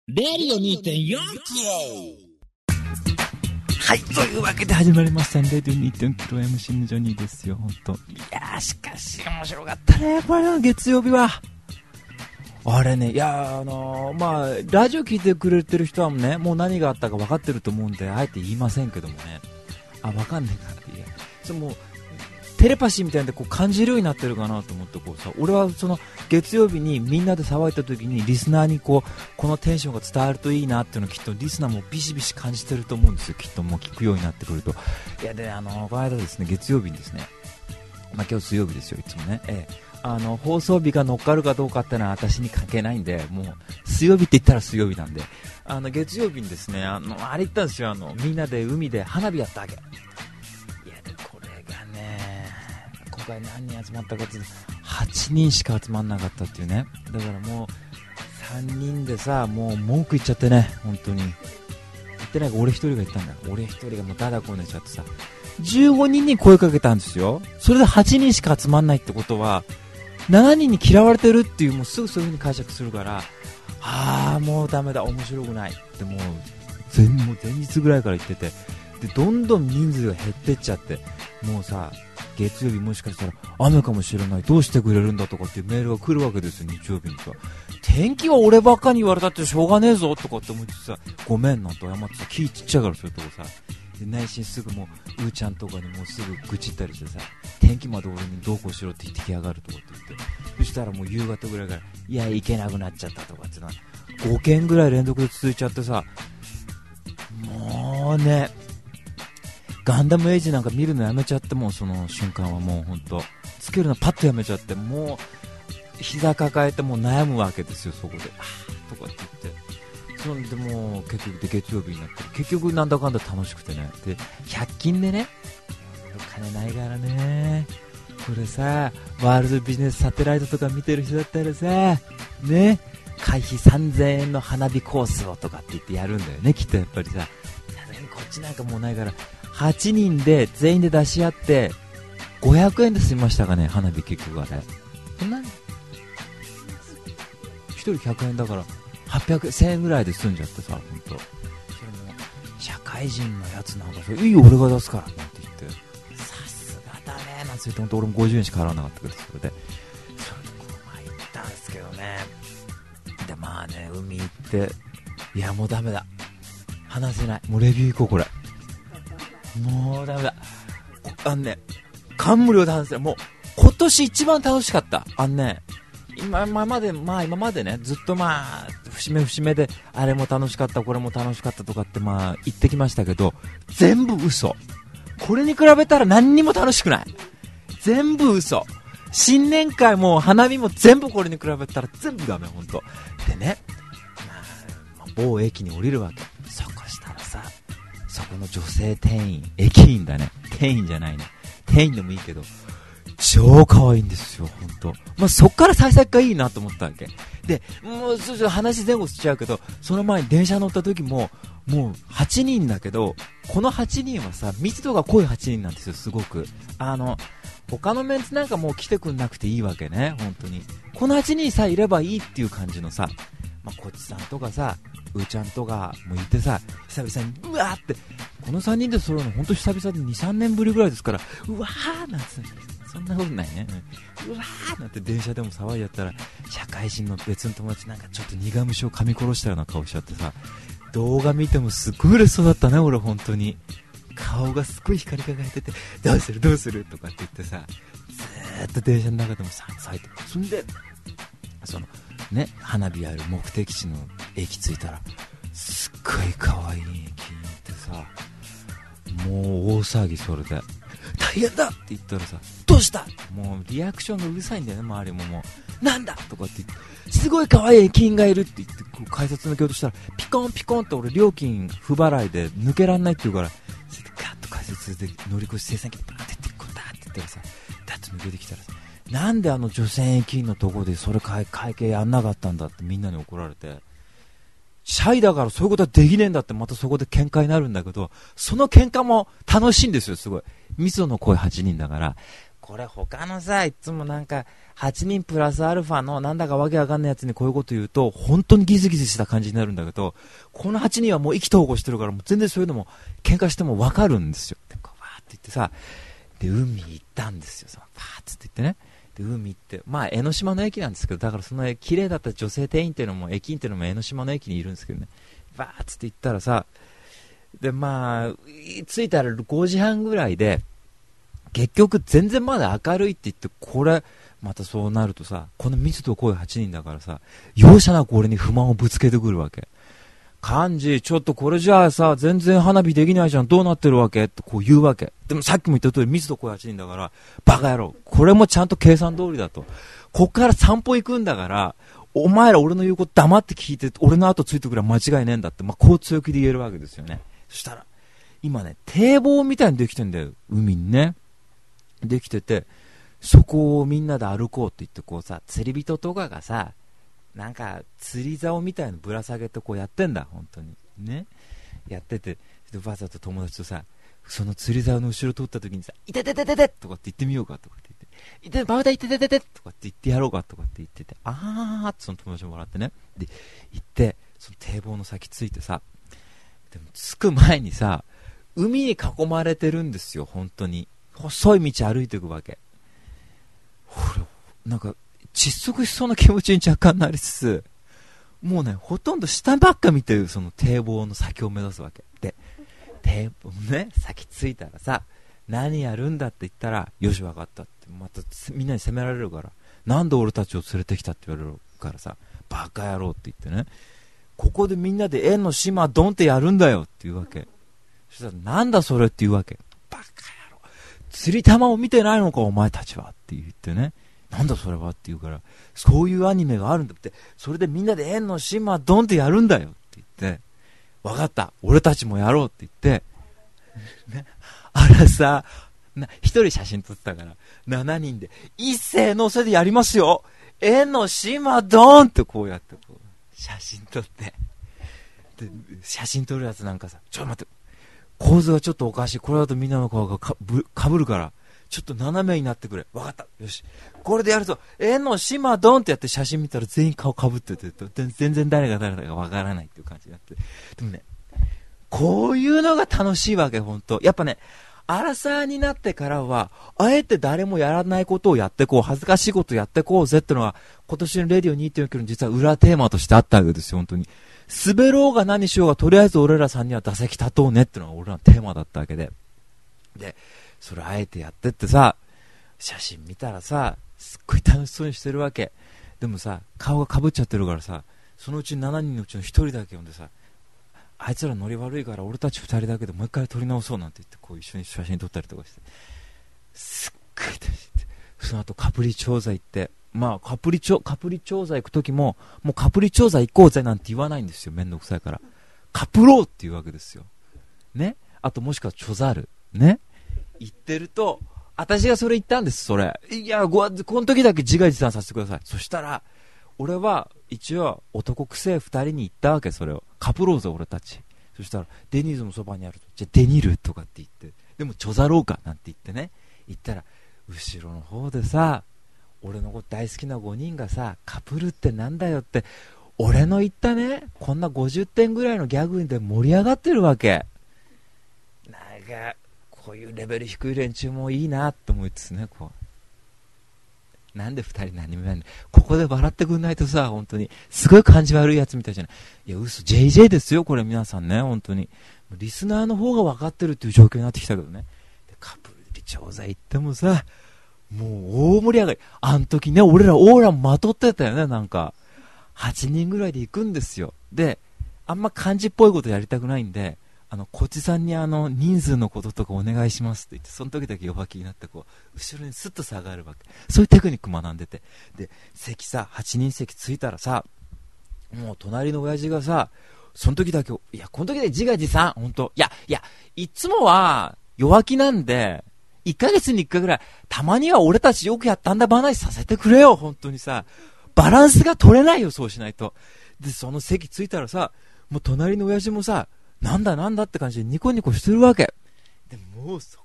レディオ 2.4 はい、というわけで始まりましたレディオ 2.4 キロ MC のジョニーですよ、本当。いやー、しかし面白かったね、これの月曜日は。あれね、いやまあ、ラジオ聞いてくれてる人はね、もう何があったか分かってると思うんで、あえて言いませんけどもね。分かんないからって、いや、それもう、テレパシーみたいなんでこう感じるようになってるかなと思ってこうさ、俺はその月曜日にみんなで騒いだ時にリスナーにこのテンションが伝わるといいなっていうのをきっとリスナーもビシビシ感じてると思うんですよ、きっともう聞くようになってくると。いやでこの間ですね、月曜日にですね、まあ今日水曜日ですよ、いつもね、放送日が乗っかるかどうかってのは私に関係ないんで、もう水曜日って言ったら水曜日なんで、月曜日にですね、あれ行ったんですよ、みんなで海で花火やったわけ。今回何人集まったかっていうと8人しか集まんなかったっていうね。だからもう3人でさ、もう文句言っちゃってね、本当に言ってないか、俺一人が言ったんだ。俺一人がもうダダこねちゃってさ、15人に声かけたんですよ。それで8人しか集まんないってことは7人に嫌われてるっていう、もうすぐそういう風に解釈するから、もうダメだ、面白くないってもう前日ぐらいから言ってて、でどんどん人数が減ってっちゃって、もうさ、月曜日もしかしたら雨かもしれない、どうしてくれるんだとかっていうメールが来るわけですよ、日曜日にさ。天気は俺ばっかに言われたってしょうがねえぞとかって思ってさ、ごめんなんて謝ってさ、気ちっちゃいからそういうとこさ、で内心すぐもううーちゃんとかにもうすぐ愚痴ったりしてさ、天気まで俺にどうこうしろって言ってきやがるとかって言って、そしたらもう夕方ぐらいから、いや行けなくなっちゃったとかってな、5件ぐらい連続で続いちゃってさ、もうね、ガンダムエイジなんか見るのやめちゃって、もうその瞬間はもうほんとつけるのパッとやめちゃって、もう膝抱えてもう悩むわけですよ、そこでとかって言って、そんでもう結局で月曜日になって、結局なんだかんだ楽しくてね、で100均でね、金ないからね、これさ、ワールドビジネスサテライトとか見てる人だったらさね、会費3000円の花火コースをとかって言ってやるんだよね、きっとやっぱりさ。こっちなんかもうないから、8人で全員で出し合って500円で済みましたかね、花火結局あれ。そんなに1人100円だから800円、1000円ぐらいで済んじゃってさ、ほんと。それも社会人のやつなんかさ、いいよ俺が出すからなんて言って、さすがだねなんて言って、ほんと俺も50円しか払わなかったけど、それでこうまあ行ったんですけどね。でまあね、海行って、いやもうダメだ、話せない、もうレビュー行こうこれ、もうダメだ、感無量で話せない、もう今年一番楽しかった。今までね、ずっと節目節目であれも楽しかったこれも楽しかったとかって言ってきましたけど、全部嘘。これに比べたら何にも楽しくない、全部嘘。新年会も花火も全部これに比べたら全部ダメ、ほんと。でね、某駅に降りるわけ。そこしたらさ、そこの女性店員、駅員だね、店員じゃないね、店員でもいいけど超可愛いんですよ、ほんと。そっから幸先がいいなと思ったわけで、もう話前後しちゃうけど、その前に電車乗った時ももう8人だけど、この8人はさ、密度が濃い8人なんですよ、すごく。他のメンツなんかもう来てくんなくていいわけね、本当に。この8人さえいればいいっていう感じのさ、こっちさんとかさ、うーちゃんとかもいてさ、久々にうわーって、この3人で揃うの本当久々で 2,3 年ぶりぐらいですから、うわーなんて、そんなことないね、うわーなんて電車でも騒いじゃったら、社会人の別の友達なんかちょっと苦虫を噛み殺したような顔しちゃってさ、動画見てもすっごい嬉しそうだったね、俺本当に。顔がすっごい光り輝いてて、どうするどうするとかって言ってさ、ずーっと電車の中でも咲いて、そんでそのね、花火やる目的地の駅着いたら、すっごい可愛い駅に行ってさ、もう大騒ぎ。それで大変だって言ったらさ、どうしたもうリアクションがうるさいんだよね、周りも。もうなんだとかって言って、すごい可愛い駅員がいるって言って、こう改札抜けようとしたら、ピコンピコンって俺料金不払いで抜けらんないって言うから、それでガッと改札で乗り越し精算機でバーって言って、こうだって言ったらさ、ダッと抜けてきたらさ、なんで女性駅員のとこでそれ会計やんなかったんだってみんなに怒られて、シャイだからそういうことはできねえんだって、またそこで喧嘩になるんだけど、その喧嘩も楽しいんですよ、すごい。密度の濃い8人だから、 これ他のさ、いつもなんか、8人プラスアルファのなんだかわけわかんないやつにこういうこと言うと、本当にギスギスした感じになるんだけど、この8人はもう意気投合してるから、もう全然そういうのも喧嘩してもわかるんですよ。で、こうわーって言ってさ、で、海行ったんですよ。パーッつって言ってね。で、海行って、まあ、江ノ島の駅なんですけど、だからその綺麗だった女性店員っていうのも、駅員っていうのも江ノ島の駅にいるんですけどね。バーッつって行ったらさ、で、まあ、着いたら5時半ぐらいで、結局全然まだ明るいって言って、これ、またそうなるとさ、この密度濃い8人だからさ、容赦なく俺に不満をぶつけてくるわけ。幹事、ちょっとこれじゃあさ、全然花火できないじゃん、どうなってるわけってこう言うわけ。でもさっきも言った通り密度濃い8人だから、バカ野郎。これもちゃんと計算通りだと。こっから散歩行くんだから、お前ら俺の言うこと黙って聞いて、俺の後ついてくれば間違いねえんだって、まあ、こう強気で言えるわけですよね。そしたら、今ね、堤防みたいにできてんだよ、海にね。できてて、そこをみんなで歩こうって言ってこうさ、釣り人とかがさ、なんか釣り竿みたいのぶら下げてこうやってんだ、本当にね、やってて、でわざと友達とさ、その釣り竿の後ろ通った時にさ、いてててててとかって言ってみようかとかって言って、いてバウダいててててとかって言ってやろうかとかって言ってて、あーってその友達も笑ってね、で行ってその堤防の先ついてさ、でも着く前にさ、海に囲まれてるんですよ、本当に細い道歩いていくわけ。俺なんか窒息しそうな気持ちに若干なりつつ、もうね、ほとんど下ばっか見てる、その堤防の先を目指すわけで、堤防ね、先着いたらさ、何やるんだって言ったら、よし分かったって、またみんなに責められるから、なんで俺たちを連れてきたって言われるからさ、バカ野郎って言ってね、ここでみんなで円の島ドンってやるんだよって言うわけ。そしたら、なんだそれって言うわけ。バカ野郎、釣り玉を見てないのかお前たちはって言ってね、なんだそれはって言うから、そういうアニメがあるんだって、それでみんなで円の島ドンってやるんだよって言って、分かった、俺たちもやろうって言って、ね、あれさ、一人写真撮ってたから7人で一斉のそれでやりますよ、円の島ドンってこうやってこう写真撮って、で写真撮るやつなんかさ、ちょっと待って、構図がちょっとおかしい、これだとみんなの顔がかぶるからちょっと斜めになってくれ、分かった、よしこれでやると円の島ドンってやって、写真見たら全員顔かぶってて、全然誰が誰だか分からないっていう感じになって、でもね、こういうのが楽しいわけ、ほんと。やっぱね、アラサーになってからは、あえて誰もやらないことをやってこう、恥ずかしいことをやってこうぜってのが、今年のレディオ 2.4 の実は裏テーマとしてあったわけですよ、本当に。滑ろうが何しようが、とりあえず俺ら3人は打席立とうねってのが俺らのテーマだったわけで。で、それあえてやってってさ、写真見たらさ、すっごい楽しそうにしてるわけ。でもさ、顔が被っちゃってるからさ、そのうち7人のうちの1人だけ呼んでさ、あいつらノリ悪いから俺たち2人だけでもう一回撮り直そうなんて言って、こう一緒に写真撮ったりとかして、すっごい楽しいって。その後カプリ調査行って、まあカプリ調査行く時も、もうカプリ調査行こうぜなんて言わないんですよ、めんどくさいから。カプローっていうわけですよね。あともしくはチョザルね、言ってると、私がそれ言ったんです、それ。いや、この時だけ自画自賛させてください。そしたら俺は一応男くせえ2人に言ったわけ、それをカプローぜ俺たち。そしたらデニーズのそばにあると、じゃあデニルとかって言って、でもチョザローかなんて言ってね、言ったら後ろの方でさ、俺のこと大好きな5人がさ、カプルってなんだよって、俺の言ったね、こんな50点ぐらいのギャグで盛り上がってるわけ。なんかこういうレベル低い連中もいいなって思いつつね、こうなんで2人何もやんない、ここで笑ってくんないとさ、本当にすごい感じ悪いやつみたいじゃない。いや嘘、 JJ ですよこれ、皆さんね、本当にリスナーの方が分かってるっていう状況になってきたけどね。でカプリ調査行ってもさ、もう大盛り上がり。あん時ね、俺らオーラまとってたよね。なんか8人ぐらいで行くんですよ。であんま漢字っぽいことやりたくないんで、こっちさんに人数のこととかお願いしますって言って、その時だけ弱気になってこう後ろにスッと下がるわけ。そういうテクニック学んでて、で席さ、8人席着いたらさ、もう隣の親父がさ、その時だけ、いやこの時で自画自賛、本当、いやいつもは弱気なんで、1ヶ月に1回ぐらいたまには俺たちよくやったんだ話させてくれよ、本当にさ、バランスが取れないよ、そうしないと。でその席着いたらさ、もう隣の親父もさ、なんだって感じでニコニコしてるわけで、もうそ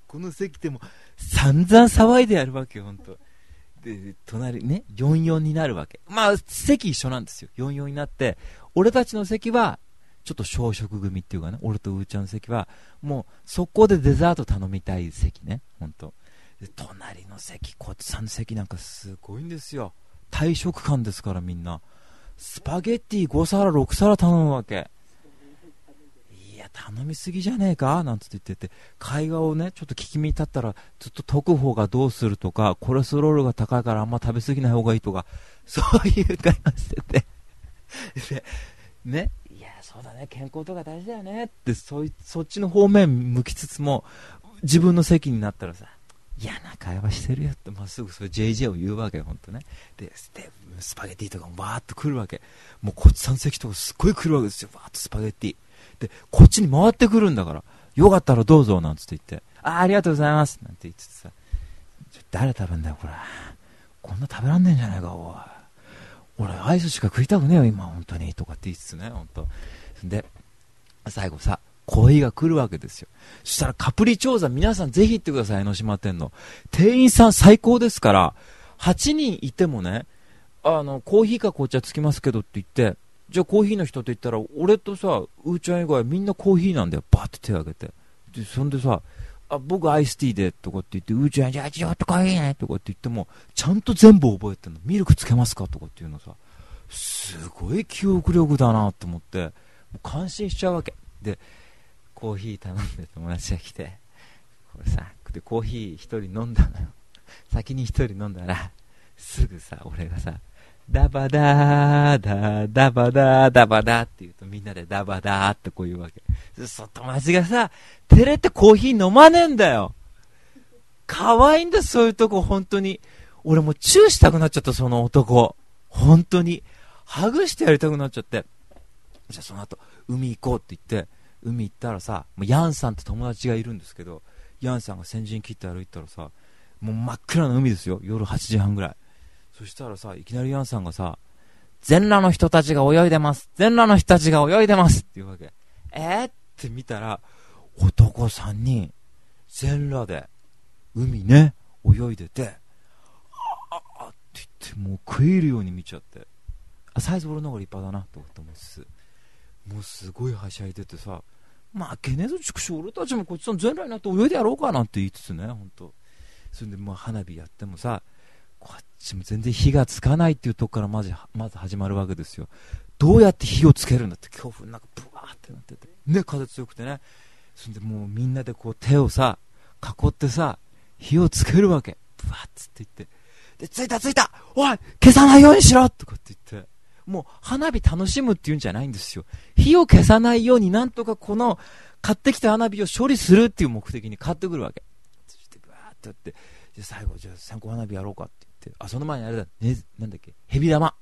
この席でも散々騒いでやるわけよ、ほんと。で、隣ね、44になるわけ。まあ、席一緒なんですよ。44になって、俺たちの席は、ちょっと小食組っていうかね、俺とうーちゃんの席は、もう、速攻でデザート頼みたい席ね、ほんと。で、隣の席、こっちさんの席なんかすごいんですよ。大食感ですからみんな。スパゲッティ5皿、6皿頼むわけ。いや、頼みすぎじゃねえかなんつって言ってて、会話をね、ちょっと聞き耳立ったら、ずっと解く方がどうするとか、コレステロールが高いからあんま食べ過ぎない方がいいとか、そういう会話してて。で、ね、いや、そうだね、健康とか大事だよねって、そっちの方面向きつつも、自分の席になったらさ、嫌な会話してるよって、まっすぐそれ JJ を言うわけよ、ほんとね。で、スパゲッティとかもバーっと来るわけ。もうこっちさん席とかすっごい来るわけですよ、バーっとスパゲッティ。で、こっちに回ってくるんだから、よかったらどうぞ、なんつって言って、ありがとうございます、なんて言っててさ、誰食べんだよ、これ。こんな食べらんねえんじゃないか、おい。俺、アイスしか食いたくねえよ、今、本当に。とかって言いつつね、本当。で、最後さ、コーヒーが来るわけですよ。そしたらカプリチョーザ、皆さんぜひ行ってください、江ノ島店の。店員さん最高ですから、8人いてもね、コーヒーか紅茶つきますけどって言って、じゃあコーヒーの人って言ったら、俺とさ、うーちゃん以外みんなコーヒーなんだよ。バーって手を挙げて。で、そんでさ、僕アイスティーで、とかって言って、うーちゃん、じゃあちょっとコーヒーね、とかって言っても、ちゃんと全部覚えてんの。ミルクつけますかとかっていうのさ、すごい記憶力だなと思って、もう感心しちゃうわけ。で、コーヒー頼んで友達が来て、これさ、でコーヒー一人飲んだのよ。先に一人飲んだら、すぐさ、俺がさ、ダバダーダーダバダーダバダーって言うとみんなでダバダーってこう言うわけ。友達がさ、照れてコーヒー飲まねえんだよ。可愛いんだ、そういうとこ、本当に。俺もうチューしたくなっちゃった、その男。本当に。ハグしてやりたくなっちゃって。じゃあその後、海行こうって言って、海行ったらさ、ヤンさんって友達がいるんですけど、ヤンさんが先陣切って歩いたらさ、もう真っ暗な海ですよ、夜8時半ぐらい。そしたらさ、いきなりヤンさんがさ、全裸の人たちが泳いでます、全裸の人たちが泳いでますって言うわけ。って見たら、男3人全裸で海ね泳いでて、って言って、もう食えるように見ちゃって、サイズ俺の方が立派だなと思いつつ、もうすごいはしゃいでてさ、負けねえぞ畜生、俺たちもこっちの全裸になって泳いでやろうかなんて言いつつね、ほんと。それでもう花火やってもさ、こっちも全然火がつかないっていうとこからまず始まるわけですよ。どうやって火をつけるんだって、恐怖なんかブワーってなっててね、風強くてね。それでもうみんなでこう手をさ囲ってさ、火をつけるわけ。ブワーっつって言って、で、ついたおい消さないようにしろとかって言って、もう花火楽しむっていうんじゃないんですよ。火を消さないようになんとかこの買ってきた花火を処理するっていう目的に買ってくるわけ。そしてブワーってやって、で最後じゃあ線香花火やろうかって言って、その前にあれだね、なんだっけ、ヘビ玉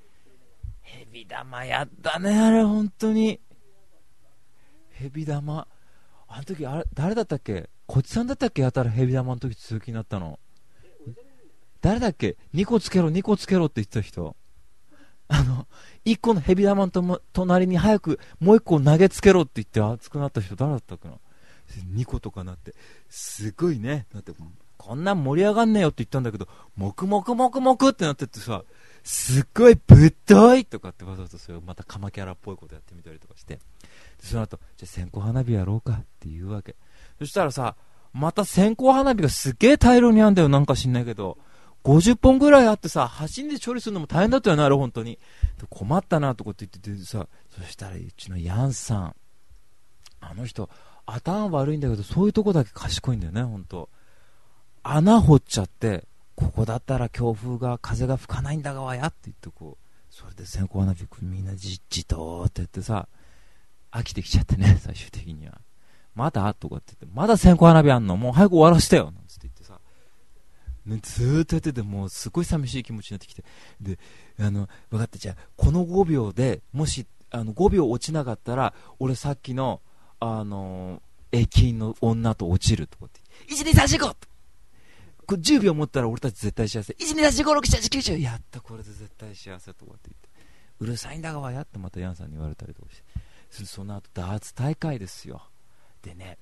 やったね、あれ本当に。ヘビ玉、あの時あれ誰だったっけ、こっちさんだったっけ、やたらヘビ玉の時続きになったの誰だっけ、2個つけろって言ってた人、1個のヘビ玉の隣に早くもう1個投げつけろって言って熱くなった人誰だったっけな。2個とかなって、すごいね、だってこんなん盛り上がんねえよって言ったんだけど、もくもくってなってってさ、すっごいぶっといとかってわざわざそれをまたカマキャラっぽいことやってみたりとかして、でその後じゃあ線香花火やろうかって言うわけ。そしたらさ、また線香花火がすっげえ大量にあんだよ、なんか知んないけど50本ぐらいあってさ、端で処理するのも大変だったよな、あれ本当に。困ったなとかって言っててさ、そしたらうちのヤンさん、あの人頭悪いんだけどそういうとこだけ賢いんだよね、本当。穴掘っちゃって、ここだったら強風が風が吹かないんだがわやって言って、こうそれで線香花火みんなじとってやってさ、飽きてきちゃってね、最終的にはまだとかって言って、まだ線香花火あんの、もう早く終わらせてよなんつって言ってさ、ね、ずーっとやってて、もうすごい寂しい気持ちになってきて、で、分かった、じゃあこの5秒でもし5秒落ちなかったら俺さっきの駅員の女と落ちるとかって、12345これ10秒持ったら俺たち絶対幸せ、12345678910、やったこれで絶対幸せとかって言って、うるさいんだがわやってまたヤンさんに言われたりとかして、その後ダーツ大会ですよ。でね、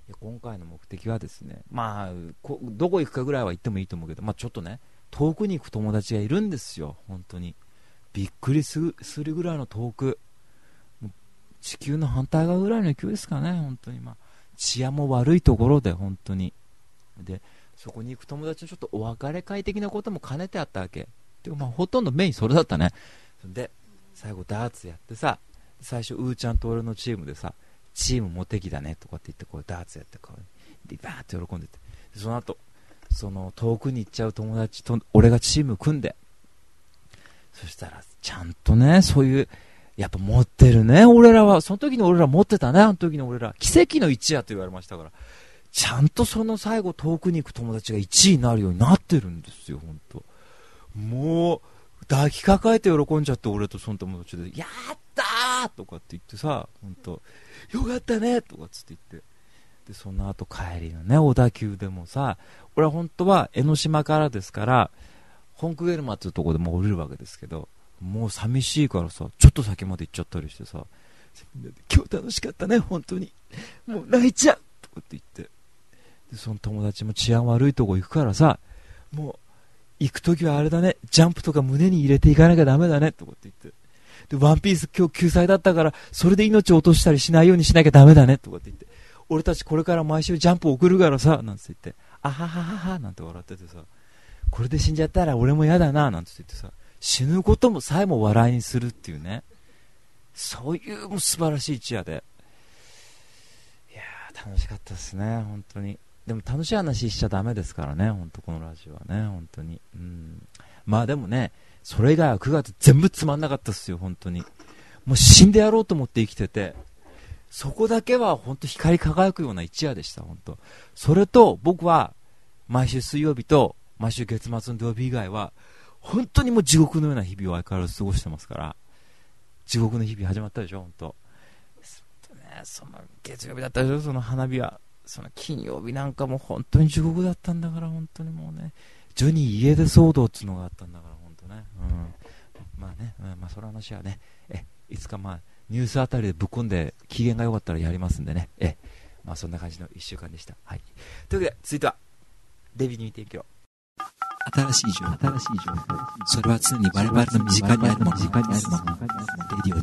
や今回の目的はですね、まあどこ行くかぐらいは行ってもいいと思うけど、まあ、ちょっとね遠くに行く友達がいるんですよ。本当にびっくりするぐらいの遠く、もう地球の反対側ぐらいの勢いですかね。本当にまあ治安も悪いところで、本当にでそこに行く友達のちょっとお別れ会的なことも兼ねてあったわけで、まあ、ほとんどメインそれだったね。で最後ダーツやってさ、最初うーちゃんと俺のチームでさ、チームモテキだねとかって言って、こうダーツやってこうでバーって喜んでて、でその後その遠くに行っちゃう友達と俺がチーム組んで、そしたらちゃんとね、そういうやっぱ持ってるね、俺らは。その時に俺ら持ってたね。あの時に俺ら奇跡の一夜と言われましたから、ちゃんとその最後遠くに行く友達が1位になるようになってるんですよ。本当もう抱きかかえて喜んじゃって、俺とその友達でやったーとかって言ってさ、本当よかったねとかつって言って、でその後帰りのね小田急でもさ、俺は本当は江ノ島からですから本久ゲルマっていうところでもう降りるわけですけど、もう寂しいからさ、ちょっと先まで行っちゃったりしてさ、今日楽しかったね本当に、もう泣いちゃうとかって言って、でその友達も治安悪いとこ行くからさ、もう行くときはあれだね、ジャンプとか胸に入れていかなきゃダメだねとかって言って、でワンピース今日救済だったからそれで命を落としたりしないようにしなきゃダメだねとかって言って、俺たちこれから毎週ジャンプ送るからさなんて言って、あははははなんて笑っててさ、これで死んじゃったら俺も嫌だななんて言ってさ、死ぬこともさえも笑いにするっていうね、そういうもう素晴らしい一夜で、いやー楽しかったですね本当に。でも楽しい話しちゃダメですからね、本当このラジオはね、本当に。まあでもね、それ以外は9月全部つまんなかったですよ本当に。もう死んでやろうと思って生きてて、そこだけは本当光り輝くような一夜でした本当。それと僕は毎週水曜日と毎週月末の土曜日以外は本当にもう地獄のような日々を相変わらず過ごしてますから。地獄の日々始まったでしょ本当。その月曜日だったでしょ、その花火は。その金曜日なんかも本当に地獄だったんだから、本当にもうね、ジョニー家出騒動っていうのがあったんだから本当ね、まあね、まあその話はね、いつかまあニュースあたりでぶっ込んで機嫌が良かったらやりますんでね、まあそんな感じの1週間でした。はい。というわけで続いてはデビューに提供。 新しい情報、それは常に我々の身近にあるもの、レディオ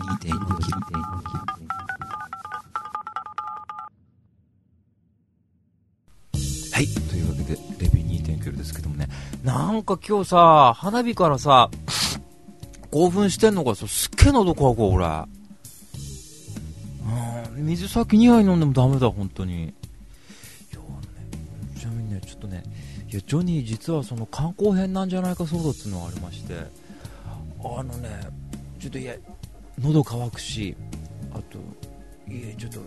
2.4 はい、というわけでレビュー 2.9 ですけどもね、なんか今日さ花火からさ興奮してんのかさ、すっげえ喉乾く俺。水先2杯飲んでもダメだ本当に。いやちなみにねちょっとね、いやジョニー実はその観光編なんじゃないか騒動っていうのがありまして、ちょっといや喉乾くし、あとちょっと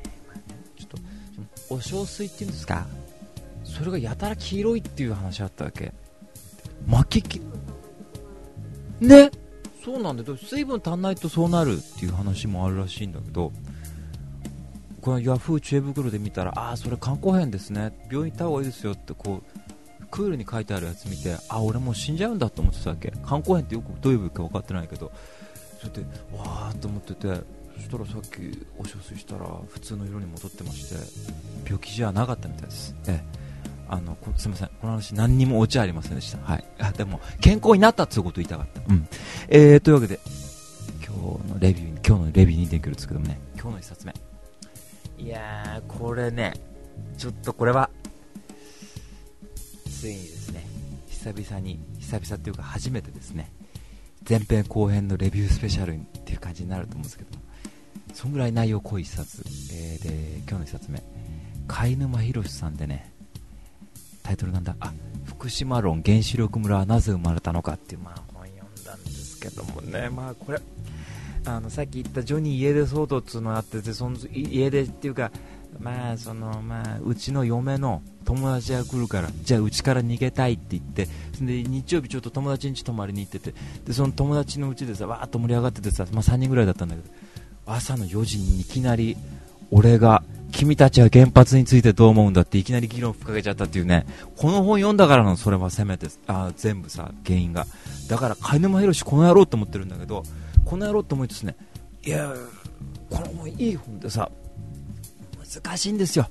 お小水っていうんですか、それがやたら黄色いっていう話あったわけ。巻きね、そうなんだよ。水分足んないとそうなるっていう話もあるらしいんだけど、このヤフー知恵袋で見たら、それ肝硬変ですね、病院行った方がいいですよってこうクールに書いてあるやつ見て、俺もう死んじゃうんだと思ってたわけ。肝硬変ってよくどういう部位か分かってないけど、それでわーっと思ってて、そしたらさっきお小水したら普通の色に戻ってまして、病気じゃなかったみたいです。すみません、この話何にもオチありませんでした。はい。でも健康になったっていうことを言いたかった。というわけで今日のレビュー2.9ですけどもね、今日の1冊目、いやーこれね、ちょっとこれはついにですね、久々っていうか初めてですね、前編後編のレビュースペシャルっていう感じになると思うんですけども、そんぐらい内容濃い一冊、で今日の1冊目、貝沼博さんでね、タイトルなんだ、福島論原子力村はなぜ生まれたのかっていう、本読んだんですけどもね、これさっき言ったジョニー家出騒動っていうのがあってて、その家出っていうか、うちの嫁の友達が来るから、じゃあうちから逃げたいって言って、で日曜日ちょっと友達ん家泊まりに行ってて、でその友達の家でさわーっと盛り上がっててさ、3人ぐらいだったんだけど、朝の4時にいきなり俺が君たちは原発についてどう思うんだっていきなり議論を深げちゃったっていうね、この本読んだからの、それはせめて全部さ原因がだから、貝沼博この野郎って思ってるんだけど、この野郎って思いですね、いやこの本いい本でさ、難しいんですよ。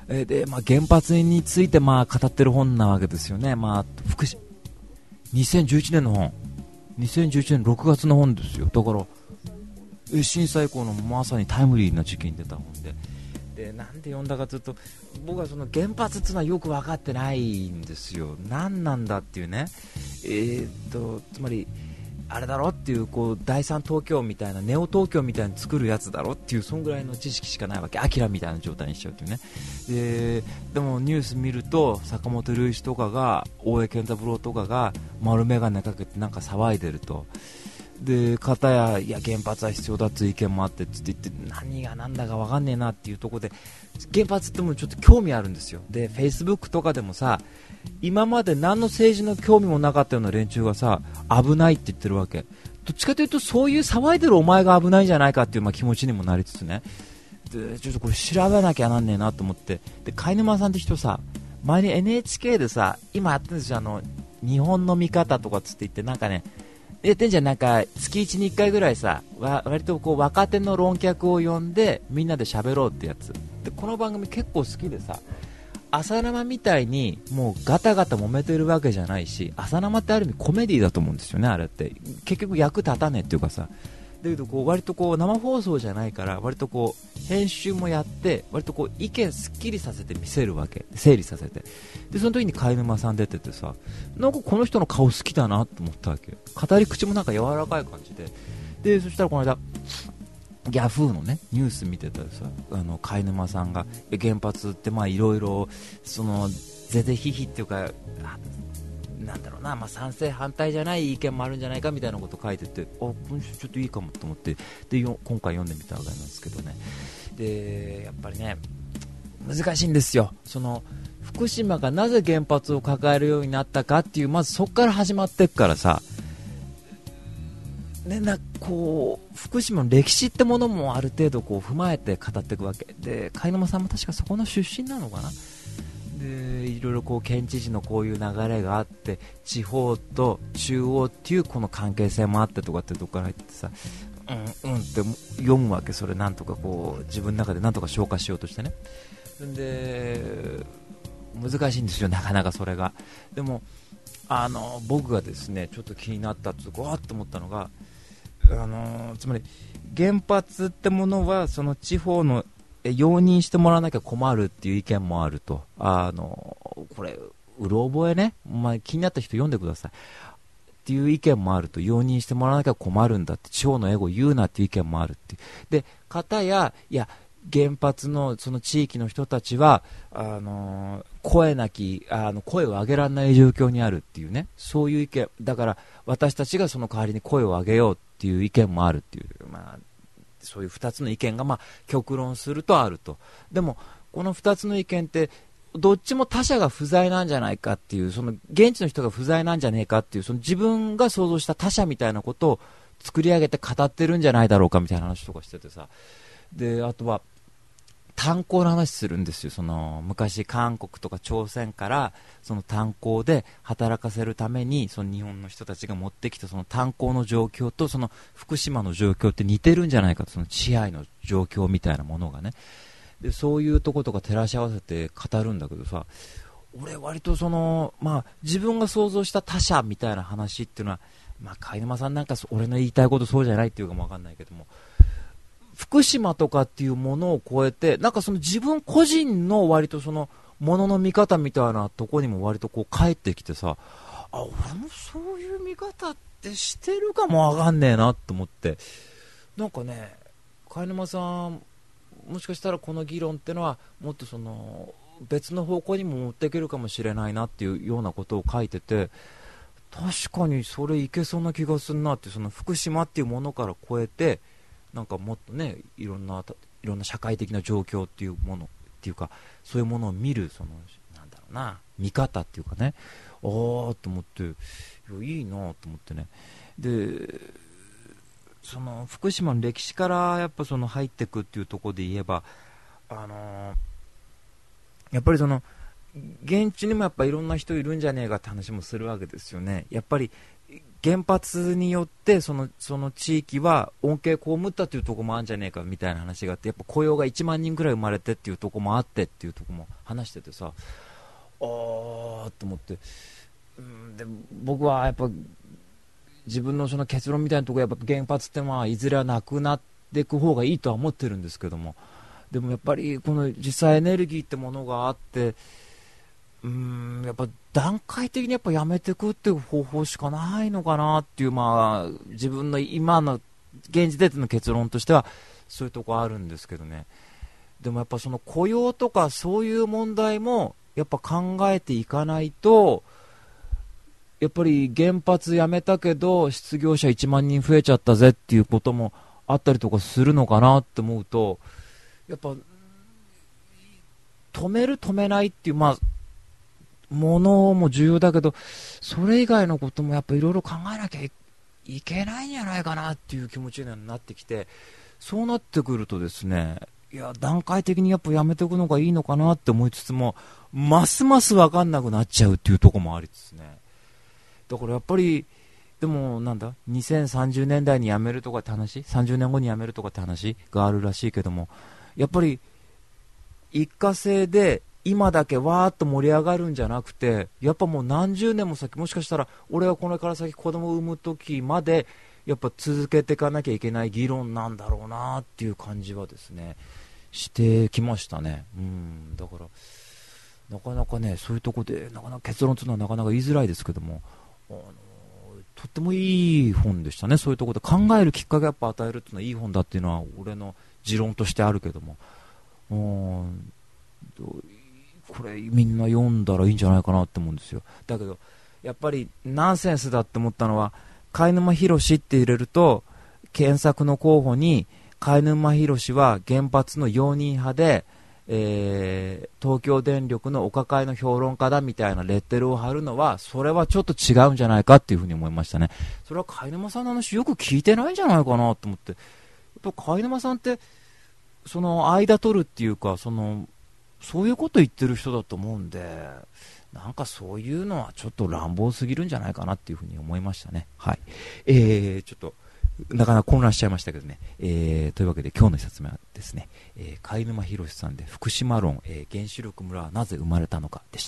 で、原発について語ってる本なわけですよね。2011年の本、2011年6月の本ですよ。だから震災以降のまさにタイムリーな時期に出た本で、なんで読んだかというと、僕はその原発っていうのはよく分かってないんですよ。何なんだっていうね。つまりあれだろっていう、第三東京みたいな、ネオ東京みたいに作るやつだろっていう、そんぐらいの知識しかないわけ。アキラみたいな状態にしちゃうっていうね。でもニュース見ると、坂本龍一とかが、大江健三郎とかが丸眼鏡かけてなんか騒いでると。で、片や、いや原発は必要だっていう意見もあってって言って、何が何だか分かんねえなっていうところで、原発ってもうちょっと興味あるんですよ。で、フェイスブックとかでもさ、今まで何の政治の興味もなかったような連中がさ、危ないって言ってるわけ。どっちかというと、そういう騒いでるお前が危ないんじゃないかっていう気持ちにもなりつつね。で、ちょっとこれ調べなきゃなんねえなと思って。で、貝沼さんって人さ、前に NHK でさ、今やってるんですよ、日本の見方とかつって言って、なんかね、やってんじゃん。なんか月1に1回ぐらいさ、割と若手の論客を呼んでみんなで喋ろうってやつで、この番組結構好きでさ、朝生みたいにもうガタガタ揉めてるわけじゃないし、朝生ってある意味コメディだと思うんですよね。あれって結局役立たねえっていうかさ、だけど割と生放送じゃないから、割と編集もやって、割と意見すっきりさせて見せるわけ、整理させて。でその時に貝沼さん出ててさ、なんかこの人の顔好きだなと思ったわけ。語り口もなんか柔らかい感じで、そしたらこの間ギャフーのねニュース見てたらさ、貝沼さんが原発っていろいろ是々非々っていうか、なんだろうな、賛成反対じゃない意見もあるんじゃないかみたいなこと書いてて、この人ちょっといいかもと思って、で今回読んでみたわけなんですけどね。でやっぱりね、難しいんですよ。福島がなぜ原発を抱えるようになったかっていう、まずそこから始まっていくからさ、ね、福島の歴史ってものもある程度踏まえて語っていくわけで、貝沼さんも確かそこの出身なのかな。でいろいろ県知事のこういう流れがあって、地方と中央っていうこの関係性もあってとかってとこから入ってさ、って読むわけ。それなんとか自分の中でなんとか消化しようとしてね。で難しいんですよ、なかなかそれが。でも僕がですねちょっと気になったってわーっと思ったのが、つまり原発ってものはその地方の容認してもらわなきゃ困るっていう意見もあると。これうろ覚えね、気になった人読んでくださいっていう意見もあると。容認してもらわなきゃ困るんだって、地方のエゴ言うなっていう意見もあるっていう。で片や、いや原発のその地域の人たちは声を上げられない状況にあるっていうね、そういう意見だから、私たちがその代わりに声を上げようっていう意見もあるっていう、そういう2つの意見が極論するとあると。でもこの2つの意見ってどっちも他者が不在なんじゃないかっていう、その現地の人が不在なんじゃねえかっていう、その自分が想像した他者みたいなことを作り上げて語ってるんじゃないだろうかみたいな話とかしててさ。であとは炭鉱の話するんですよ。昔韓国とか朝鮮からその炭鉱で働かせるためにその日本の人たちが持ってきたその炭鉱の状況とその福島の状況って似てるんじゃないかと、その支配の状況みたいなものがね。でそういうとことか照らし合わせて語るんだけどさ、俺割と自分が想像した他者みたいな話っていうのは、貝沼さんなんか俺の言いたいことそうじゃないっていうかも分かんないけども、福島とかっていうものを超えて、なんか自分個人の割とものの見方みたいなとこにも割と帰ってきてさ、俺もそういう見方ってしてるかもわかんねえなと思って、なんかね、貝沼さんもしかしたらこの議論ってのはもっと別の方向にも持っていけるかもしれないなっていうようなことを書いてて、確かにそれいけそうな気がするなって。福島っていうものから超えて、なんかもっとね、いろんな社会的な状況っていうものっていうか、そういうものを見るなんだろうな、見方っていうかね、と思って、いいなと思ってね。で福島の歴史からやっぱ入ってくっていうところで言えば、やっぱり現地にもやっぱいろんな人いるんじゃねえかって話もするわけですよね。やっぱり原発によってその地域は恩恵被ったっていうところもあるんじゃねえかみたいな話があって、やっぱ雇用が1万人くらい生まれてっていうところもあってっていうところも話しててさ、と思って、で僕はやっぱ自分のその結論みたいなところ、やっぱ原発ってまあいずれはなくなっていく方がいいとは思ってるんですけども、でもやっぱりこの実際エネルギーってものがあって、やっぱ段階的にやっぱやめていくっていう方法しかないのかなっていう、まあ自分の今の現時点での結論としてはそういうとこあるんですけどね。でもやっぱその雇用とかそういう問題もやっぱ考えていかないと、やっぱり原発やめたけど失業者1万人増えちゃったぜっていうこともあったりとかするのかなって思うと、やっぱ止める止めないっていう、まあものも重要だけど、それ以外のこともやっぱいろいろ考えなきゃいけないんじゃないかなっていう気持ちになってきて、そうなってくるとですね、いや段階的にやっぱやめていくのがいいのかなって思いつつも、ますます分かんなくなっちゃうっていうところもありつつね。だからやっぱりでもなんだ2030年代に辞めるとかって話、30年後に辞めるとかって話があるらしいけども、やっぱり一過性で今だけわーっと盛り上がるんじゃなくて、やっぱもう何十年も先、もしかしたら俺はこれから先子供を産む時までやっぱ続けていかなきゃいけない議論なんだろうなっていう感じはですねしてきましたね。だからなかなかね、そういうとこでなかなか結論というのはなかなか言いづらいですけども、とってもいい本でしたね。そういうところで考えるきっかけをやっぱ与えるっていうのはいい本だっていうのは俺の持論としてあるけども、これみんな読んだらいいんじゃないかなって思うんですよ。だけどやっぱりナンセンスだって思ったのは、貝沼博って入れると検索の候補に貝沼博は原発の容認派で、東京電力のお抱えの評論家だみたいなレッテルを貼るのは、それはちょっと違うんじゃないかっていうふうに思いましたね。それは貝沼さんの話よく聞いてないんじゃないかなと思って、やっぱ貝沼さんってその間取るっていうか、そういうこと言ってる人だと思うんで、なんかそういうのはちょっと乱暴すぎるんじゃないかなっていうふうに思いましたね。はい。ちょっとなかなか混乱しちゃいましたけどね。というわけで今日の説明はですね、貝沼博さんで福島論、原子力村はなぜ生まれたのかでした。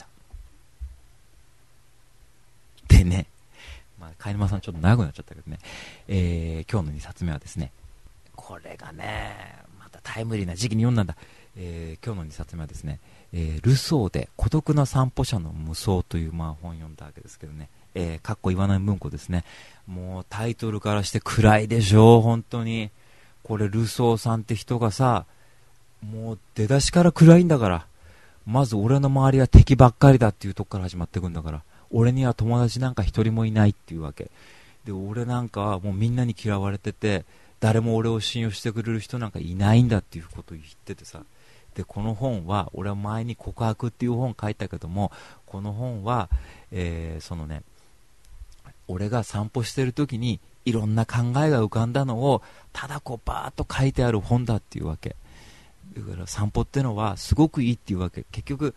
でね、貝沼さんちょっと長くなっちゃったけどね、今日の2冊目はですね、これがねまたタイムリーな時期に読んだんだ。今日の2冊目はですね、ルソーで孤独な散歩者の無双という本読んだわけですけどね、かっこ言わない文庫ですね。もうタイトルからして暗いでしょう。本当にこれルソーさんって人がさ、もう出だしから暗いんだから、まず俺の周りは敵ばっかりだっていうとこから始まっていくんだから、俺には友達なんか一人もいないっていうわけで、俺なんかはもうみんなに嫌われてて、誰も俺を信用してくれる人なんかいないんだっていうことを言っててさ、でこの本は俺は前に告白っていう本書いたけども、この本は、そのね、俺が散歩してる時にいろんな考えが浮かんだのをただこうバーッと書いてある本だっていうわけだから、散歩ってのはすごくいいっていうわけ。結局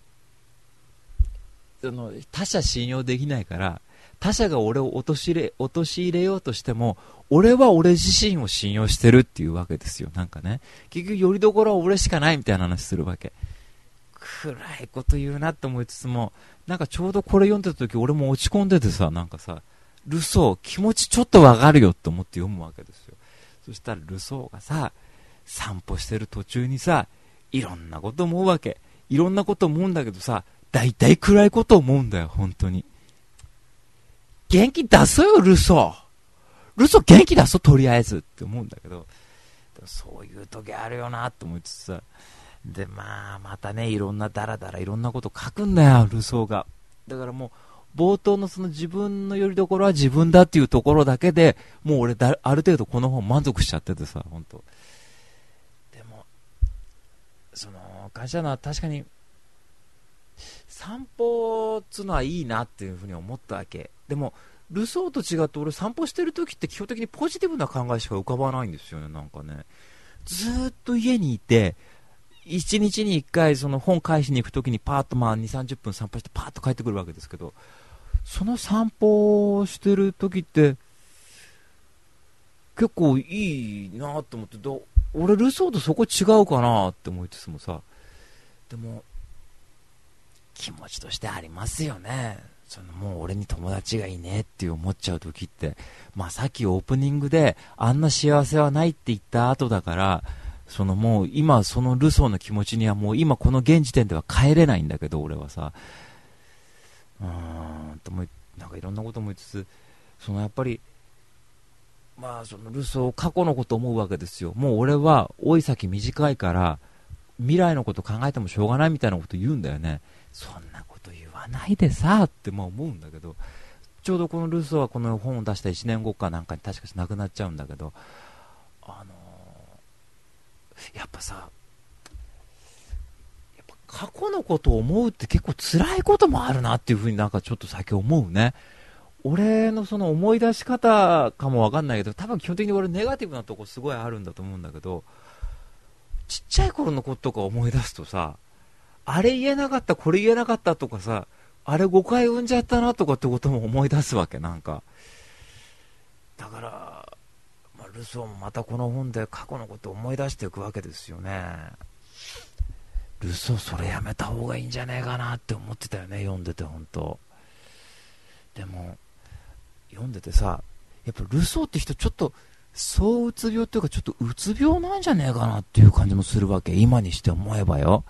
他者信用できないから、他者が俺を陥れようとしても俺は俺自身を信用してるっていうわけですよ。なんかね、結局よりどころは俺しかないみたいな話するわけ。暗いこと言うなって思いつつも、なんかちょうどこれ読んでた時俺も落ち込んでてさ、なんかさ、ルソー気持ちちょっとわかるよって思って読むわけですよ。そしたらルソーがさ、散歩してる途中にさ、いろんなこと思うわけ。いろんなこと思うんだけどさ、だいたい暗いこと思うんだよ。本当に元気出そうよルソー元気出そうとりあえずって思うんだけど、そういう時あるよなって思いつつさ、でまたね、いろんなダラダラいろんなこと書くんだよルソーが。だからもう冒頭のその自分のよりどころは自分だっていうところだけでもう俺ある程度この本満足しちゃっててさ、本当。でもその会社のは確かに散歩っつうのはいいなっていうふうに思ったわけ。でもルソーと違って俺散歩してる時って基本的にポジティブな考えしか浮かばないんですよね。なんかね、ずーっと家にいて1日に1回その本返しに行く時にパーッと2、30分散歩してパーッと帰ってくるわけですけど、 その散歩をしてる時って結構いいなと思って、俺ルソーとそこ違うかなって思いつつもさ、でも気持ちとしてありますよね。もう俺に友達がいねえって思っちゃう時って、まあさっきオープニングであんな幸せはないって言った後だから、もう今そのルソーの気持ちにはもう今この現時点では帰れないんだけど、俺はさ、なんかいろんなこと思いつつ、やっぱりまあルソー過去のこと思うわけですよ。もう俺は老い先短いから未来のこと考えてもしょうがないみたいなこと言うんだよね。そんなこと言わないでさってまあ思うんだけど、ちょうどこのルソーはこの本を出した1年後かなんかに確か亡くなっちゃうんだけど、やっぱさ、過去のことを思うって結構辛いこともあるなっていうふうになんかちょっと最近思うね。俺のその思い出し方かもわかんないけど、多分基本的に俺ネガティブなとこすごいあるんだと思うんだけど、ちっちゃい頃のこととか思い出すとさ、あれ言えなかったこれ言えなかったとかさ、あれ誤解生んじゃったなとかってことも思い出すわけ。なんかだから、ルソーもまたこの本で過去のことを思い出していくわけですよね。ルソーそれやめた方がいいんじゃねえかなって思ってたよね、読んでて。本当でも読んでてさ、やっぱルソーって人ちょっと躁うつ病っていうかちょっとうつ病なんじゃねえかなっていう感じもするわけ、今にして思えばよ。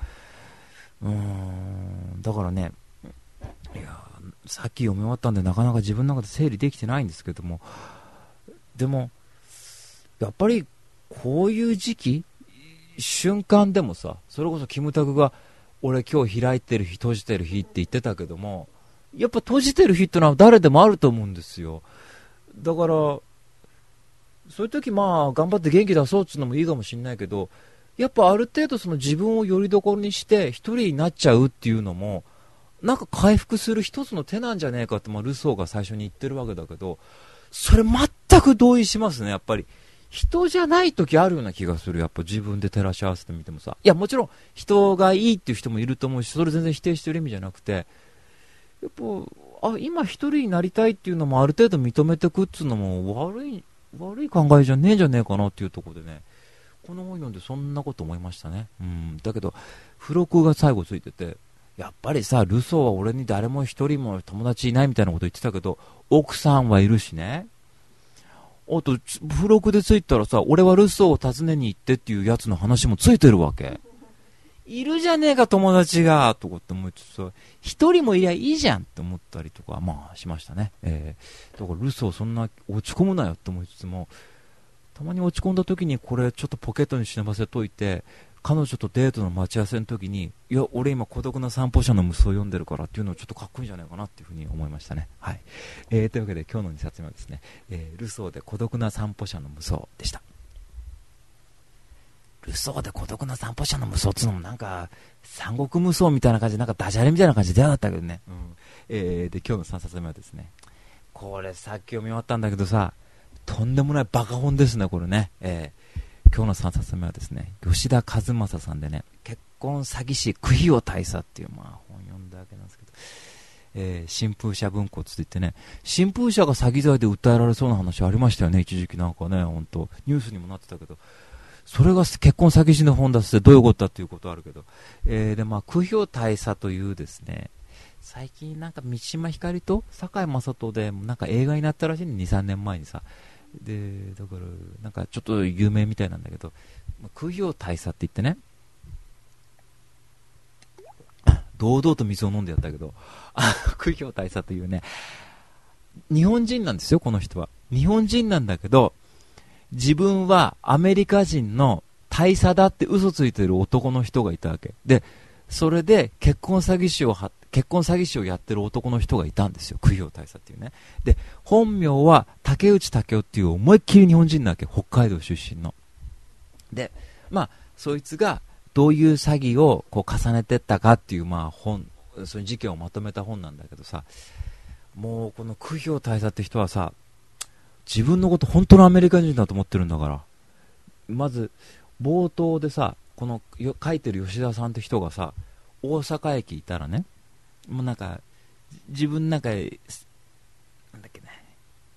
だからね、いやさっき読み終わったんでなかなか自分の中で整理できてないんですけども、でもやっぱりこういう時期瞬間でもさ、それこそキムタクが俺今日開いてる日閉じてる日って言ってたけども、やっぱ閉じてる日ってのは誰でもあると思うんですよ。だからそういう時まあ頑張って元気出そうっていうのもいいかもしれないけど、やっぱある程度自分をよりどころにして一人になっちゃうっていうのもなんか回復する一つの手なんじゃねえかって、ルソーが最初に言ってるわけだけど、それ全く同意しますね。やっぱり人じゃない時あるような気がする。やっぱ自分で照らし合わせてみてもさ、いやもちろん人がいいっていう人もいると思うし、それ全然否定してる意味じゃなくて、やっぱ今一人になりたいっていうのもある程度認めてくっていうのも悪い考えじゃねえんじゃねえかなっていうところでね、この本読んでそんなこと思いましたね。だけど付録が最後ついてて、やっぱりさ、ルソーは俺に誰も一人も友達いないみたいなこと言ってたけど、奥さんはいるしね。あと付録でついたらさ、俺はルソーを訪ねに行ってっていうやつの話もついてるわけ。いるじゃねえか友達がとかって思いつつさ、一人もいりゃいいじゃんって思ったりとかまあしましたね。だからルソーそんな落ち込むなよって思いつつも、たまに落ち込んだ時にこれちょっとポケットに忍ばせといて、彼女とデートの待ち合わせの時に、いや俺今孤独な散歩者の無双を読んでるからっていうのをちょっとかっこいいんじゃないかなっていうふうに思いましたね。はい。というわけで今日の2冊目はですね、ルソーで孤独な散歩者の無双でした。ルソーで孤独な散歩者の無双っていうのもなんか三国無双みたいな感じで、なんかダジャレみたいな感じで嫌だったけどね。で今日の3冊目はですね、これさっき読み終わったんだけどさ、とんでもないバカ本ですねこれね。今日の3冊目はですね、吉田和正さんでね、結婚詐欺師クヒオ大佐っていう本読んだわけなんですけど、新風社文庫つって言ってね、新風社が詐欺罪で訴えられそうな話ありましたよね、一時期なんかね。本当ニュースにもなってたけど、それが結婚詐欺師の本出すってどういうことだっていうことあるけど、でクヒオ大佐というですね、最近なんか三島ひかりと堺雅人でなんか映画になったらしいね、 2,3 年前にさ。でだからなんかちょっと有名みたいなんだけど、クヒオ大佐って言ってね、堂々と水を飲んでやったけど、クヒオ大佐というね、日本人なんですよ。この人は日本人なんだけど、自分はアメリカ人の大佐だって嘘ついてる男の人がいたわけで、それで結婚詐欺師をやってる男の人がいたんですよ、クヒオ大佐っていうね。で本名は竹内武雄っていう思いっきり日本人なわけ、北海道出身の。でそいつがどういう詐欺をこう重ねてったかっていう本、その事件をまとめた本なんだけどさ、もうこのクヒオ大佐って人はさ、自分のこと本当のアメリカ人だと思ってるんだから、まず冒頭でさ、この書いてる吉田さんって人がさ、大阪駅いたらね、もうなんか自分なんか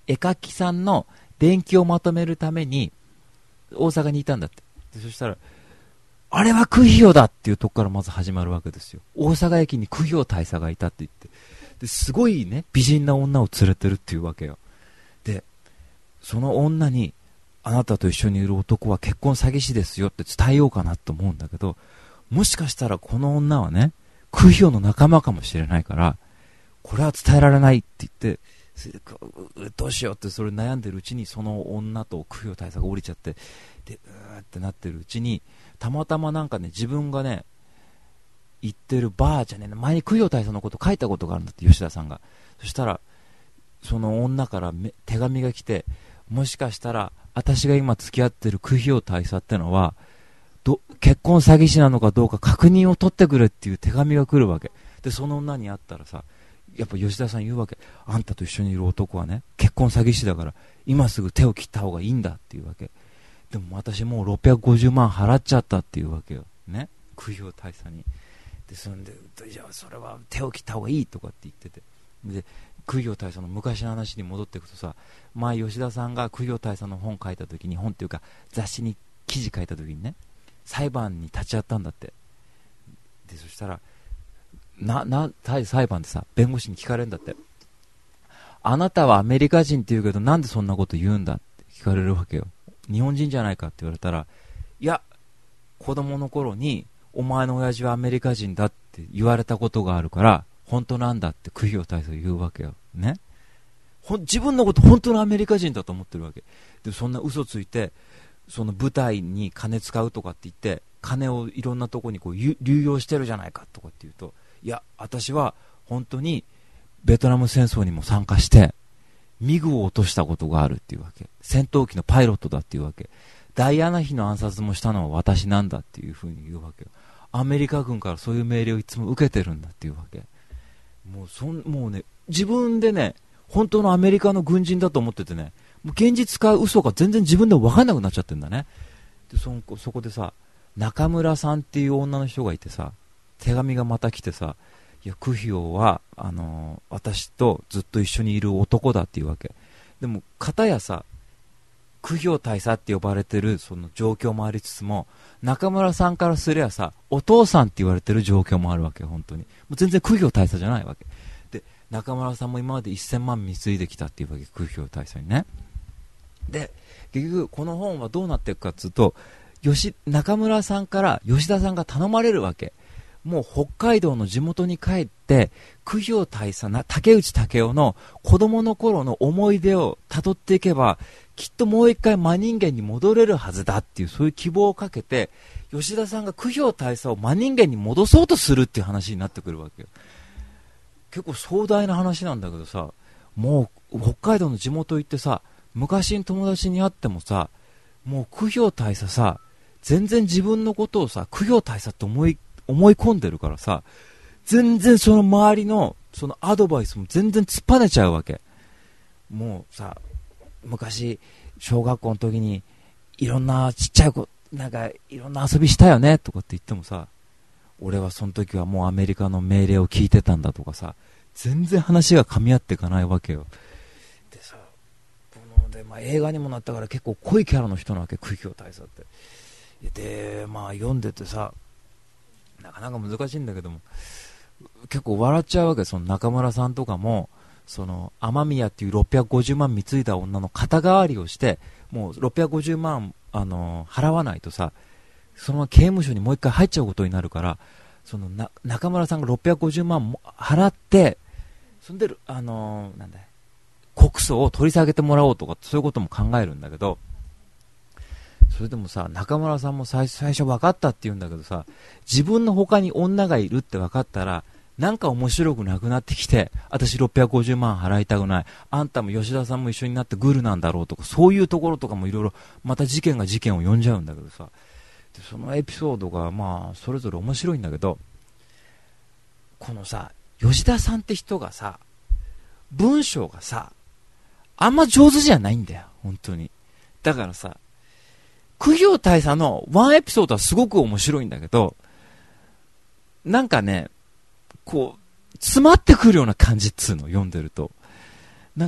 絵描きさんの伝記をまとめるために大阪にいたんだって。でそしたら、あれはクヒョだっていうとこからまず始まるわけですよ。大阪駅にクヒョ大佐がいたって言って、ですごいね、美人な女を連れてるっていうわけよ。でその女に、あなたと一緒にいる男は結婚詐欺師ですよって伝えようかなと思うんだけど、もしかしたらこの女はね、クヒョの仲間かもしれないから、これは伝えられないって言って、それでどうしようってそれ悩んでるうちに、その女とクヒョ大佐が降りちゃって、でうーってなってるうちに、たまたまなんかね、自分がね行ってるバーじゃねえな、前にクヒョ大佐のこと書いたことがあるんだって、吉田さんが。そしたらその女から手紙が来て、もしかしたら私が今付き合ってるクヒョ大佐ってのは結婚詐欺師なのかどうか確認を取ってくれっていう手紙が来るわけで、その女に会ったらさ、やっぱ吉田さん言うわけ、あんたと一緒にいる男はね、結婚詐欺師だから今すぐ手を切った方がいいんだっていうわけ。でも私もう650万払っちゃったっていうわけよね、クヒョ大佐に。でそんで、じゃあそれは手を切った方がいいとかって言ってて、でクヒョ大佐の昔の話に戻っていくとさ、前吉田さんがクヒョ大佐の本書いた時に、本っていうか雑誌に記事書いた時にね、裁判に立ち会ったんだって。でそしたら裁判でさ、弁護士に聞かれるんだって、あなたはアメリカ人って言うけどなんでそんなこと言うんだって聞かれるわけよ。日本人じゃないかって言われたら、いや子供の頃にお前の親父はアメリカ人だって言われたことがあるから本当なんだってクヒョ大佐が言うわけよね。自分のこと本当のアメリカ人だと思ってるわけで、そんな嘘ついてその舞台に金使うとかって言って金をいろんなとこにこう流用してるじゃないかとかって言うと、いや私は本当にベトナム戦争にも参加してミグを落としたことがあるっていうわけ、戦闘機のパイロットだっていうわけ、ダイアナ妃の暗殺もしたのは私なんだっていうふうに言うわけよ。アメリカ軍からそういう命令をいつも受けてるんだっていうわけ。もうね、自分でね、本当のアメリカの軍人だと思っててね、もう現実か嘘か全然自分でも分かんなくなっちゃってるんだね。でそこでさ、中村さんっていう女の人がいてさ、手紙がまた来てさ、いやクヒョは私とずっと一緒にいる男だっていうわけでも、片やさクヒョ大佐って呼ばれてるその状況もありつつも、中村さんからすればさお父さんって言われてる状況もあるわけ。本当にもう全然クヒョ大佐じゃないわけで、中村さんも今まで1000万貢いできたっていうわけ、クヒョ大佐にね。で結局この本はどうなっていくかっつうと、中村さんから吉田さんが頼まれるわけ。もう北海道の地元に帰ってクヒョ大佐な竹内武雄の子供の頃の思い出をたどっていけば、きっともう一回真人間に戻れるはずだっていう、そういう希望をかけて吉田さんがクヒョ大佐を真人間に戻そうとするっていう話になってくるわけよ。結構壮大な話なんだけどさ、もう北海道の地元行ってさ、昔に友達に会ってもさ、もうクヒョ大佐さ全然自分のことをさクヒョ大佐って思い込んでるからさ、全然その周りのそのアドバイスも全然突っぱねちゃうわけ。もうさ、昔小学校の時にいろんなちっちゃい子なんかいろんな遊びしたよねとかって言ってもさ、俺はその時はもうアメリカの命令を聞いてたんだとかさ、全然話が噛み合っていかないわけよ。でさ、映画にもなったから結構濃いキャラの人なわけ、クヒョ大佐って。で読んでてさ、なかなか難しいんだけども結構笑っちゃうわけ。その中村さんとかもその雨宮っていう650万貢いだ女の肩代わりをして、もう650万払わないとさ、そのまま刑務所にもう一回入っちゃうことになるから、その中村さんが650万も払って、そんでなんだ告訴を取り下げてもらおうとか、そういうことも考えるんだけど、それでもさ、中村さんも最初分かったって言うんだけどさ、自分の他に女がいるって分かったらなんか面白くなくなってきて、私650万払いたくない、あんたも吉田さんも一緒になってグルなんだろうとか、そういうところとかもいろいろまた事件が事件を呼んじゃうんだけどさ、でそのエピソードがそれぞれ面白いんだけど、このさ吉田さんって人がさ、文章がさあんま上手じゃないんだよ本当に。だからさ、クヒョ大佐のワンエピソードはすごく面白いんだけど、なんかねこう詰まってくるような感じっつうの、読んでるとなんか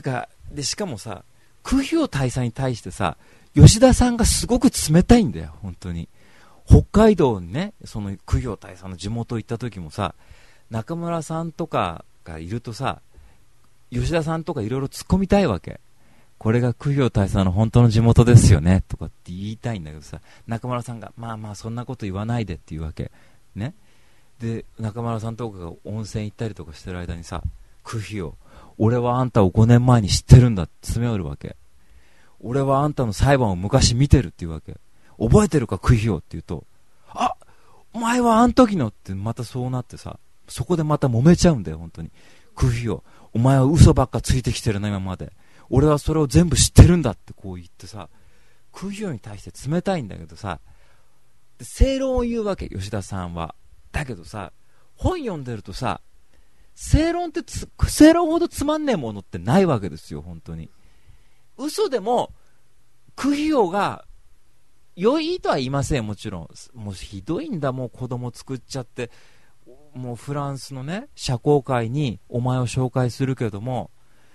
でしかもさ、空氷大佐に対してさ、吉田さんがすごく冷たいんだよ、本当に。北海道にね、その空氷大佐の地元行った時もさ、中村さんとかがいるとさ、吉田さんとかいろいろ突っ込みたいわけ。これが空氷大佐の本当の地元ですよねとかって言いたいんだけどさ、中村さんがまあまあそんなこと言わないでって言うわけね。で、中村さんとかが温泉行ったりとかしてる間にさ、空氷、俺はあんたを5年前に知ってるんだって詰め寄るわけ。俺はあんたの裁判を昔見てるって言うわけ。覚えてるか空氷って言うと、あ、お前はあん時のってまたそうなってさ、そこでまた揉めちゃうんだよ本当に。空氷、お前は嘘ばっかついてきてるな今まで。俺はそれを全部知ってるんだってこう言ってさ、空氷に対して冷たいんだけどさ、で正論を言うわけ吉田さんは。だけどさ、本読んでるとさ、正論ほどつまんねえものってないわけですよ本当に。嘘でも空氷が良いとは言いません、もちろん。もうひどいんだ、もう子供作っちゃって、もうフランスのね社交界にお前を紹介するけども、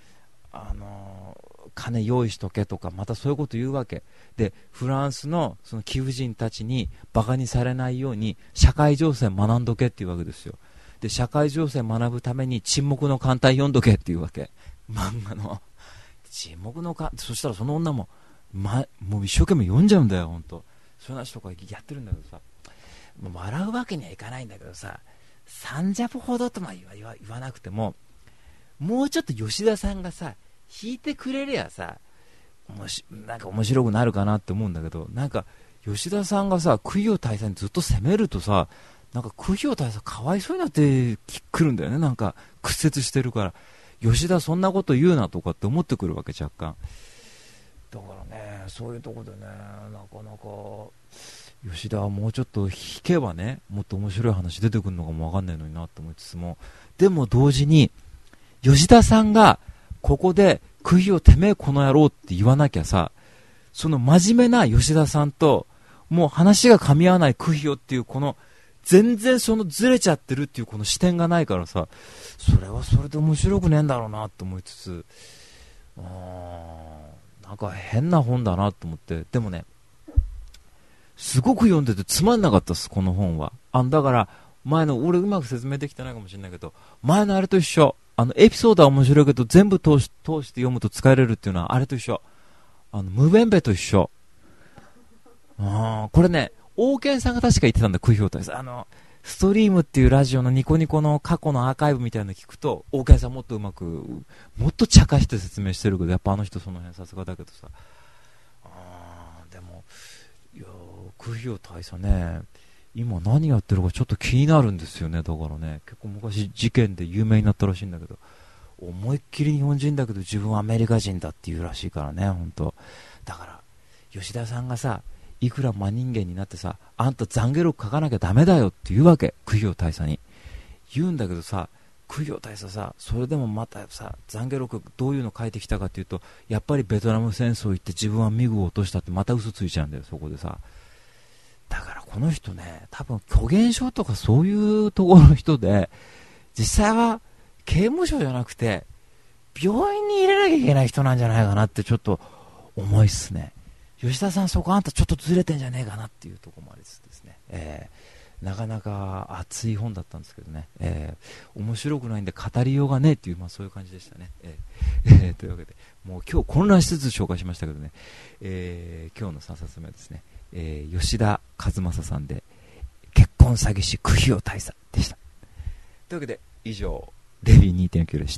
金用意しとけとか、またそういうこと言うわけで、フランスのその貴婦人たちにバカにされないように社会情勢学んどけっていうわけですよ。で、社会情勢学ぶために沈黙の艦隊読んどけっていうわけ、漫画の沈黙の艦。そしたらその女も、もう一生懸命読んじゃうんだよ本当。そういう話とかやってるんだけどさ、もう笑うわけにはいかないんだけどさ、サンジャポほどとは言わなくても、もうちょっと吉田さんがさ弾いてくれりゃさ、なんか面白くなるかなって思うんだけど、なんか吉田さんがさ空氷大佐にずっと攻めるとさ、なんか空氷大佐かわいそうになってくるんだよね。なんか屈折してるから、吉田そんなこと言うなとかって思ってくるわけ若干。だからね、そういうとこでね、なかなか吉田はもうちょっと弾けばね、もっと面白い話出てくるのかもわかんないのになと思いつつも、でも同時に吉田さんがここで空氷をてめえこの野郎って言わなきゃさ、その真面目な吉田さんともう話が噛み合わない空氷っていうこの全然そのずれちゃってるっていうこの視点がないからさ、それはそれで面白くねえんだろうなと思いつつ、なんか変な本だなと思って。でもね、すごく読んでてつまんなかったっすこの本は。だから前の、俺うまく説明できてないかもしれないけど、前のあれと一緒。エピソードは面白いけど全部通して読むと疲れるっていうのはあれと一緒。ムベンベと一緒。これね、王健さんが確か言ってたんだ、空氷大佐。ストリームっていうラジオのニコニコの過去のアーカイブみたいなの聞くと、王健さんもっとうまく、もっと茶化して説明してるけど、やっぱあの人その辺さすがだけどさ。でも、いや空氷大佐ね、今何やってるかちょっと気になるんですよね。だからね、結構昔事件で有名になったらしいんだけど、思いっきり日本人だけど自分はアメリカ人だっていうらしいからね、本当。だから吉田さんがさ、いくら真人間になってさ、あんた懺悔録書かなきゃダメだよって言うわけ、空氷大佐に言うんだけどさ、空氷大佐さ、それでもまたさ、懺悔録どういうの書いてきたかっていうと、やっぱりベトナム戦争行って自分はミグを落としたってまた嘘ついちゃうんだよ、そこでさ。だからこの人ね、多分虚言症とかそういうところの人で、実際は刑務所じゃなくて病院に入れなきゃいけない人なんじゃないかなってちょっと思いっすね。吉田さん、そこあんたちょっとずれてんじゃねえかなっていうところもありつつですね、なかなか熱い本だったんですけどね、面白くないんで語りようがねえっていう、そういう感じでしたね、というわけでもう今日混乱しつつ紹介しましたけどね、今日の3冊目はですね、吉田和正さんで結婚詐欺師空氷大佐でした。というわけで以上レビュー 2.9 でした。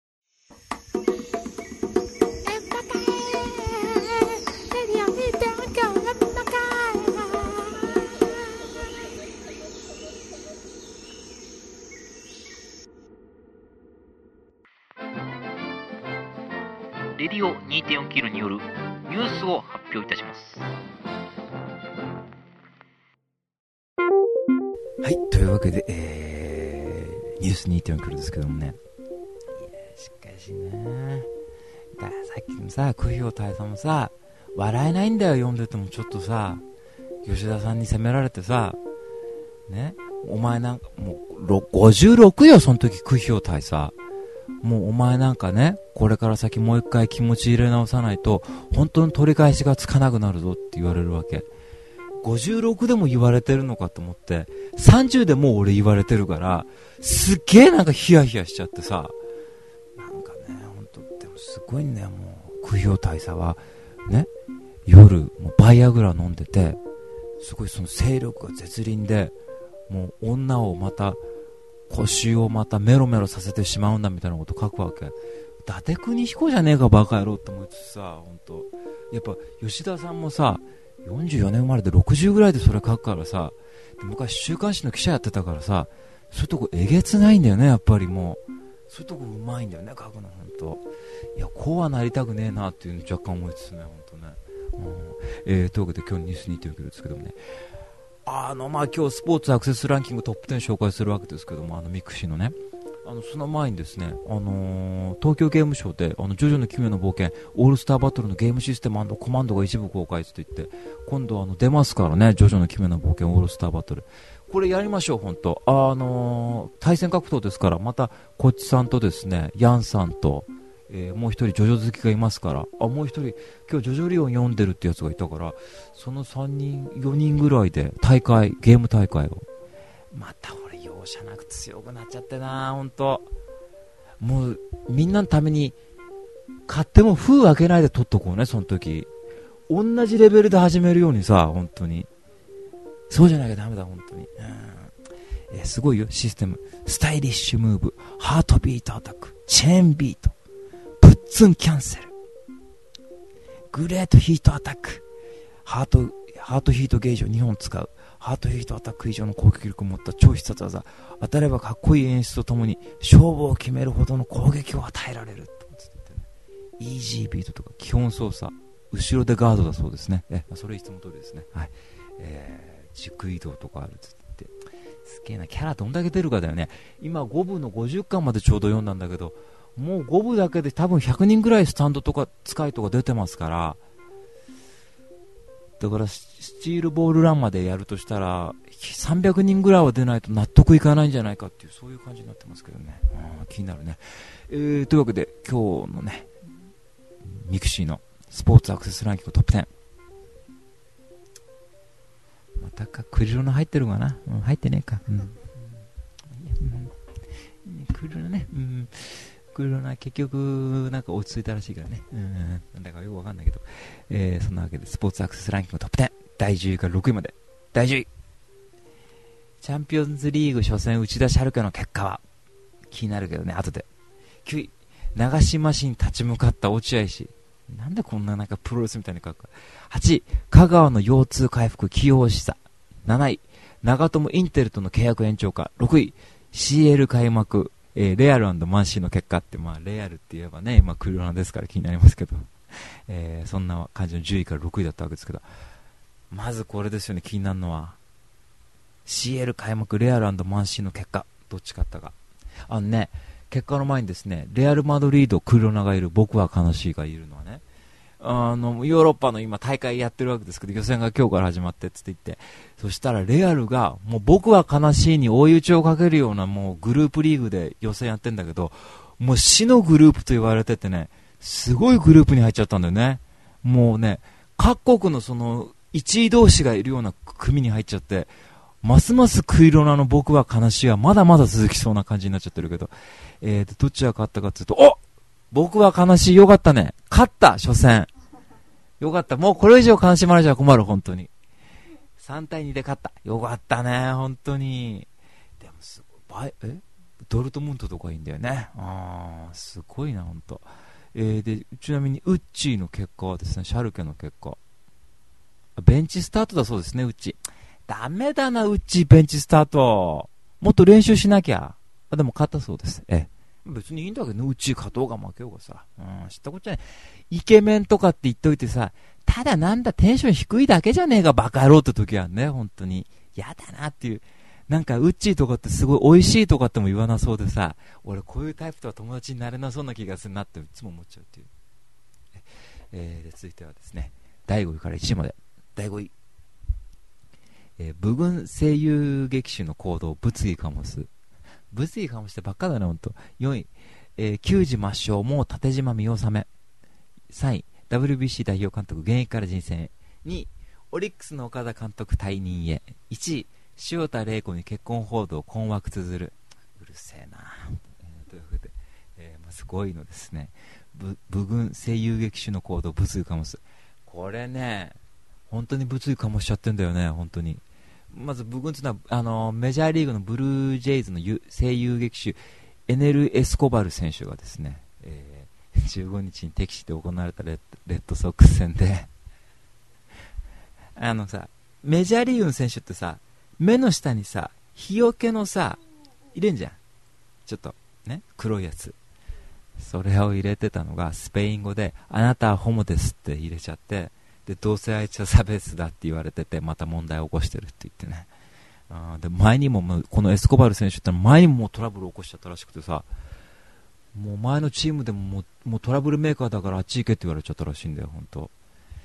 レディオ 2.4 キロによるニュースを発表いたします。 はい、というわけで、ニュース 2.4 キロですけどもね、しかしね、だからさっきもさ、空氷大佐もさ、笑えないんだよ、読んでても。ちょっとさ、吉田さんに責められてさ、ね、お前なんかもう56よ、その時空氷大佐。 もうお前なんかね、これから先もう一回気持ち入れ直さないと本当に取り返しがつかなくなるぞって言われるわけ。56でも言われてるのかと思って、30でもう俺言われてるから、すっげえなんかヒヤヒヤしちゃってさ、なんかね、本当でもすごいね、もう苦行大佐はね、夜もうバイアグラ飲んでて、すごいその勢力が絶倫で、もう女をまた腰をまたメロメロさせてしまうんだみたいなこと書くわけ。伊達邦彦じゃねえかバカ野郎って思いつつさ、本当やっぱ吉田さんもさ、44年生まれで60ぐらいでそれ書くからさ、昔週刊誌の記者やってたからさ、そういうとこえげつないんだよね、やっぱり。もうそういうとこうまいんだよね、書くの。本当いや、こうはなりたくねえなっていうの若干思いつつね、本当ね。というわけで今日ニュースにというわけですけどもね、まあ今日スポーツアクセスランキングトップ10紹介するわけですけども、ミクシーのね、その前にですね、東京ゲームショウでジョジョの奇妙な冒険オールスターバトルのゲームシステム&コマンドが一部公開って言って、今度出ますからね、ジョジョの奇妙な冒険オールスターバトル、これやりましょう。本当対戦格闘ですから、またこっちさんとですね、ヤンさんと、もう一人ジョジョ好きがいますから、もう一人今日ジョジョリオン読んでるってやつがいたから、その3人4人ぐらいでゲーム大会を、また俺容赦なく強くなっちゃってな、本当もうみんなのために買っても封開けないで取っとこうね。その時同じレベルで始めるようにさ、本当にそうじゃなきゃダメだ、本当に。すごいよ、システム。スタイリッシュムーブ、ハートビートアタック、チェーンビート、プッツンキャンセル、グレートヒートアタック、ハートヒートゲージを2本使う、ハートヒートアタック以上の攻撃力を持った超必殺技、当たればかっこいい演出とともに勝負を決めるほどの攻撃を与えられる。イージービートとか基本操作、後ろでガードだそうですね。それいつも通りですね。はい。軸移動とかあるって言って、すげえな、キャラどんだけ出るかだよね。今5部の50巻までちょうど読んだんだけど、もう5部だけで多分100人ぐらいスタンドとか使いとか出てますから、だからスチールボールランまでやるとしたら300人ぐらいは出ないと納得いかないんじゃないかっていう、そういう感じになってますけどね。気になるね。というわけで今日のね、ミクシーのスポーツアクセスランキングトップ10、またかクリロナ入ってるかな、入ってねえか、クリロナね、クリロナ結局なんか落ち着いたらしいからね、なんだかよくわかんないけど、そんなわけでスポーツアクセスランキングトップ10、第10位から6位まで。第10位、チャンピオンズリーグ初戦内田シャルケの結果は気になるけどね、後で。9位、長島市に立ち向かった落合氏、なんでこんななんかプロレスみたいに書くか。8位、香川の腰痛回復起用しさ。7位、長友インテルとの契約延長か。6位、CL 開幕、レアル&マンシーの結果って、まあレアルって言えばね、クリロナですから気になりますけど、そんな感じの10位から6位だったわけですけど、まずこれですよね、気になるのは CL 開幕、レアル&マンシーの結果、どっち勝ったか。結果の前にですね、レアルマドリード、クリロナがいる、僕は悲しいがいるのはね、ヨーロッパの今大会やってるわけですけど、予選が今日から始まってって言って、そしたらレアルがもう僕は悲しいに追い打ちをかけるようなもうグループリーグで予選やってんだけど、もう死のグループと言われててね、すごいグループに入っちゃったんだよね。もうね、各国のその1位同士がいるような組に入っちゃって、ますますクイロナの僕は悲しいはまだまだ続きそうな感じになっちゃってるけど、どっちが勝ったかっていうと、僕は悲しい、よかったね、勝った、初戦よかった。もうこれ以上悲しまれちゃ困る、本当に。3対2で勝った。よかったね、本当に。でもすごい、ドルトムントとかいいんだよね。すごいな、本当。で、ちなみにウッチーの結果はですね、シャルケの結果。ベンチスタートだそうですね、ウッチー。ダメだな、ウッチー、ベンチスタート。もっと練習しなきゃ。でも勝ったそうです。別にいいんだけどね、うち勝とうが負けようがさ、知ったこっちゃない。イケメンとかって言っといてさ、ただなんだテンション低いだけじゃねえかバカ野郎って時はね、本当にやだなっていう。なんかウッチーとかってすごい美味しいとかっても言わなそうでさ、俺こういうタイプとは友達になれなそうな気がするなっていつも思っちゃうっていう。で続いてはですね、第5位から1位まで。第5位、武軍声優劇種の行動、物議かもす。物議かもしてばっかだね、ほんと。4位、 球児抹消、もう縦島見納め。3位、WBC 代表監督、現役から人選へ。2位、オリックスの岡田監督退任へ。1位、塩田玲子に結婚報道、困惑綴る。うるせえな。というわけで、まず5位のですね、武軍声優劇手の行動、物議かもす。これね、本当に物議かもしちゃってんだよね、本当に。まず武軍っていうのはメジャーリーグのブルージェイズの声優劇手エネル・エスコバル選手がですね、15日に敵地で行われたレッドソックス戦でさ、メジャーリーグの選手ってさ、目の下にさ、日よけのさ、入れんじゃん、ちょっとね、黒いやつ。それを入れてたのがスペイン語で、あなたはホモですって入れちゃって、で同性愛者差別だって言われてて、また問題を起こしてるって言ってね。で前にもこのエスコバル選手って前にもトラブルを起こしちゃったらしくてさ、もう前のチームでももうトラブルメーカーだからあっち行けって言われちゃったらしいんだよ、本当。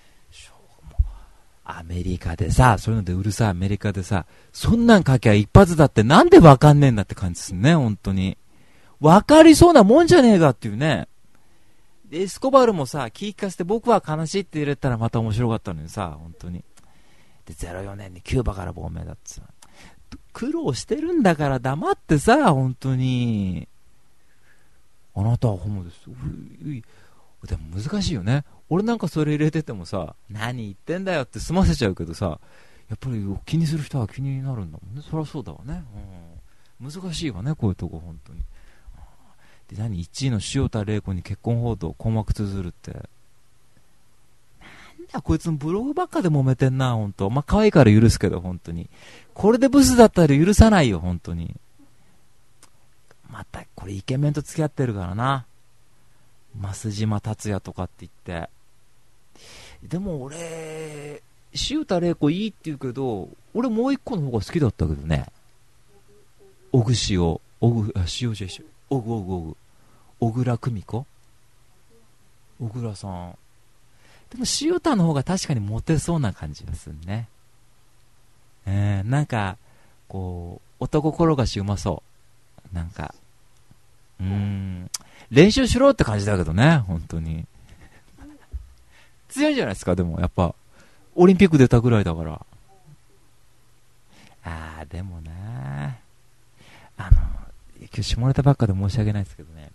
アメリカでさ、そういうのでうるさいアメリカでさ、そんなん書きゃ一発だってなんでわかんねえんだって感じですね、本当に。わかりそうなもんじゃねえかっていうね。でエスコバルもさ、気利かせて僕は悲しいって入れたらまた面白かったのにさ、本当に。で04年にキューバから亡命だってさ、苦労してるんだから黙ってさ、本当に。あなたはホモです。でも難しいよね。俺なんかそれ入れててもさ、何言ってんだよって済ませちゃうけどさ、やっぱり気にする人は気になるんだもんね。そりゃそうだわね、難しいわね、こういうとこ本当に。で何、1位の塩田玲子に結婚報道、困惑綴るって、なんだこいつのブログばっかで揉めてんな、本当。まあ可愛いから許すけど、本当にこれでブスだったら許さないよ、本当に。またこれイケメンと付き合ってるからな、増島達也とかって言って。でも俺、塩田玲子いいって言うけど、俺もう一個の方が好きだったけどね。小倉久美子、小倉さん。でも塩田の方が確かにモテそうな感じがするね。なんかこう男転がしうまそう。なんか練習しろって感じだけどね、本当に。強いんじゃないですか、でもやっぱオリンピック出たぐらいだから。でもな、今日下ネタばっかで申し訳ないですけどね、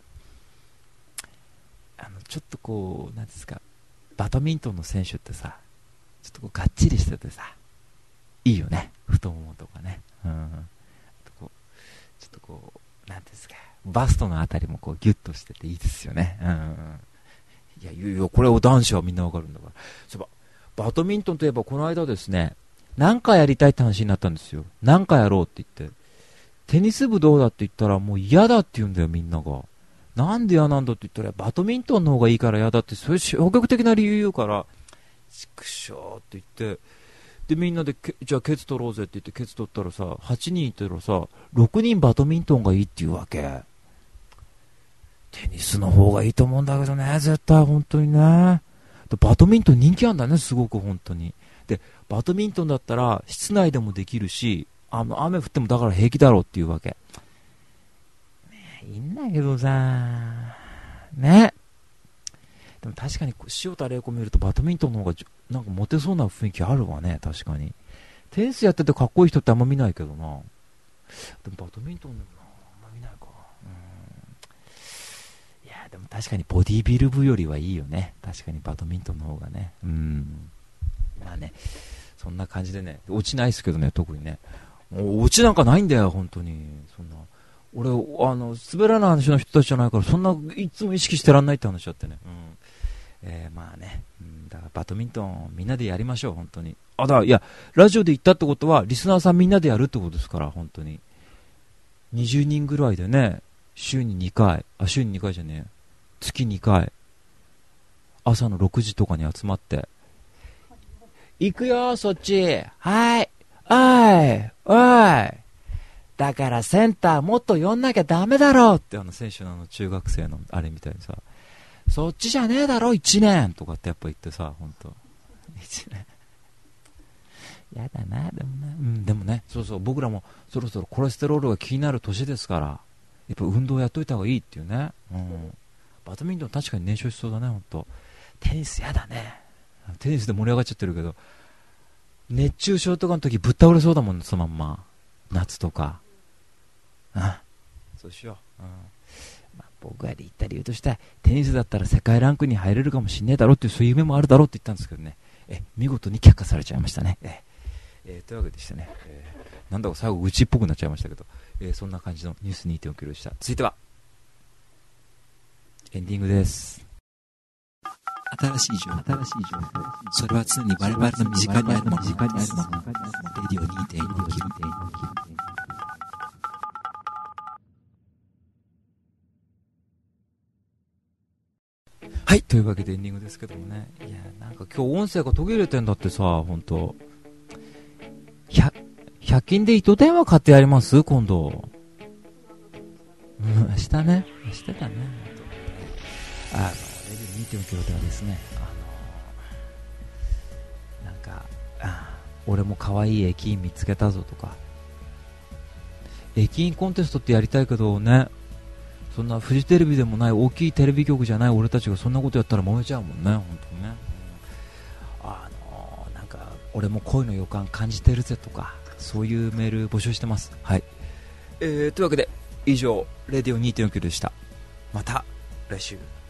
ちょっとこうなんですか、バドミントンの選手ってさ、ちょっとこうがっちりしててさ、いいよね、太ももとかね。ちょっとこうなんですか、バストのあたりもこうギュッとしてていいですよね。いやこれを男子はみんなわかるんだから。そういえばバドミントンといえばこの間ですね、何回やりたいって話になったんですよ。何回やろうって言って、テニス部どうだって言ったらもう嫌だって言うんだよ、みんなが。なんで嫌なんだって言ったら、バドミントンの方がいいから嫌だって、そういう消極的な理由言うから、畜生って言って、でみんなでじゃあケツ取ろうぜって言ってケツ取ったらさ、8人いたらさ、6人バドミントンがいいって言うわけ。テニスの方がいいと思うんだけどね、絶対本当にね。バドミントン人気あんだね、すごく本当に。でバドミントンだったら室内でもできるし、雨降ってもだから平気だろうっていうわけ。いいんだけどさね。でも確かに塩田玲子見るとバドミントンの方がなんかモテそうな雰囲気あるわね、確かに。テニスやっててかっこいい人ってあんま見ないけどな。でもバドミントンでもあんま見ないか。いやでも確かにボディビル部よりはいいよね、確かにバドミントンの方がね。まあね、そんな感じでね、落ちないですけどね、特にね。落ちなんかないんだよ、本当に。そんな俺滑らない話の人たちじゃないから、そんないつも意識してらんないって話だってね。まあね、だからバドミントンみんなでやりましょう、本当に。いやラジオで言ったってことはリスナーさんみんなでやるってことですから、本当に20人ぐらいでね、週に2回じゃねえ、月2回朝の6時とかに集まって、行くよそっち、はいおいだからセンターもっと呼んなきゃダメだろって選手の中学生のあれみたいにさ、そっちじゃねえだろ1年とかってやっぱ言ってさ、本当1年やだな。でもね、そう僕らもそろそろコレステロールが気になる年ですから、 やっぱ運動やっといた方がいいっていうね、バドミントン確かに燃焼しそうだね。ほんとテニスやだね。テニスで盛り上がっちゃってるけど、熱中症とかの時ぶっ倒れそうだもんね、そのまんま。夏とか。そうしよう。僕が言った理由としては、テニスだったら世界ランクに入れるかもしれないだろうっていう、そういう夢もあるだろうって言ったんですけどね、見事に却下されちゃいましたね。というわけでしてね、なんだか最後うちっぽくなっちゃいましたけど、そんな感じのニュース 2.4 でした。続いてはエンディングです。 新しい情報、それは常に我々の身近にあるもの、レディオ 2.4 はい、というわけでエンディングですけどもね、いやなんか今日音声が途切れてんだってさ、ほんと100均で糸電話買ってやります今度。明日ね、明日だね。レディオ 2.4 キロではですね、なんか俺も可愛い駅員見つけたぞとか、駅員コンテストってやりたいけどね、そんなフジテレビでもない大きいテレビ局じゃない俺たちがそんなことやったら揉めちゃうもんね、本当にね。なんか俺も恋の予感感じてるぜとか、そういうメール募集してます。はい、というわけで以上レディオ 2.4 キロでした。また来週。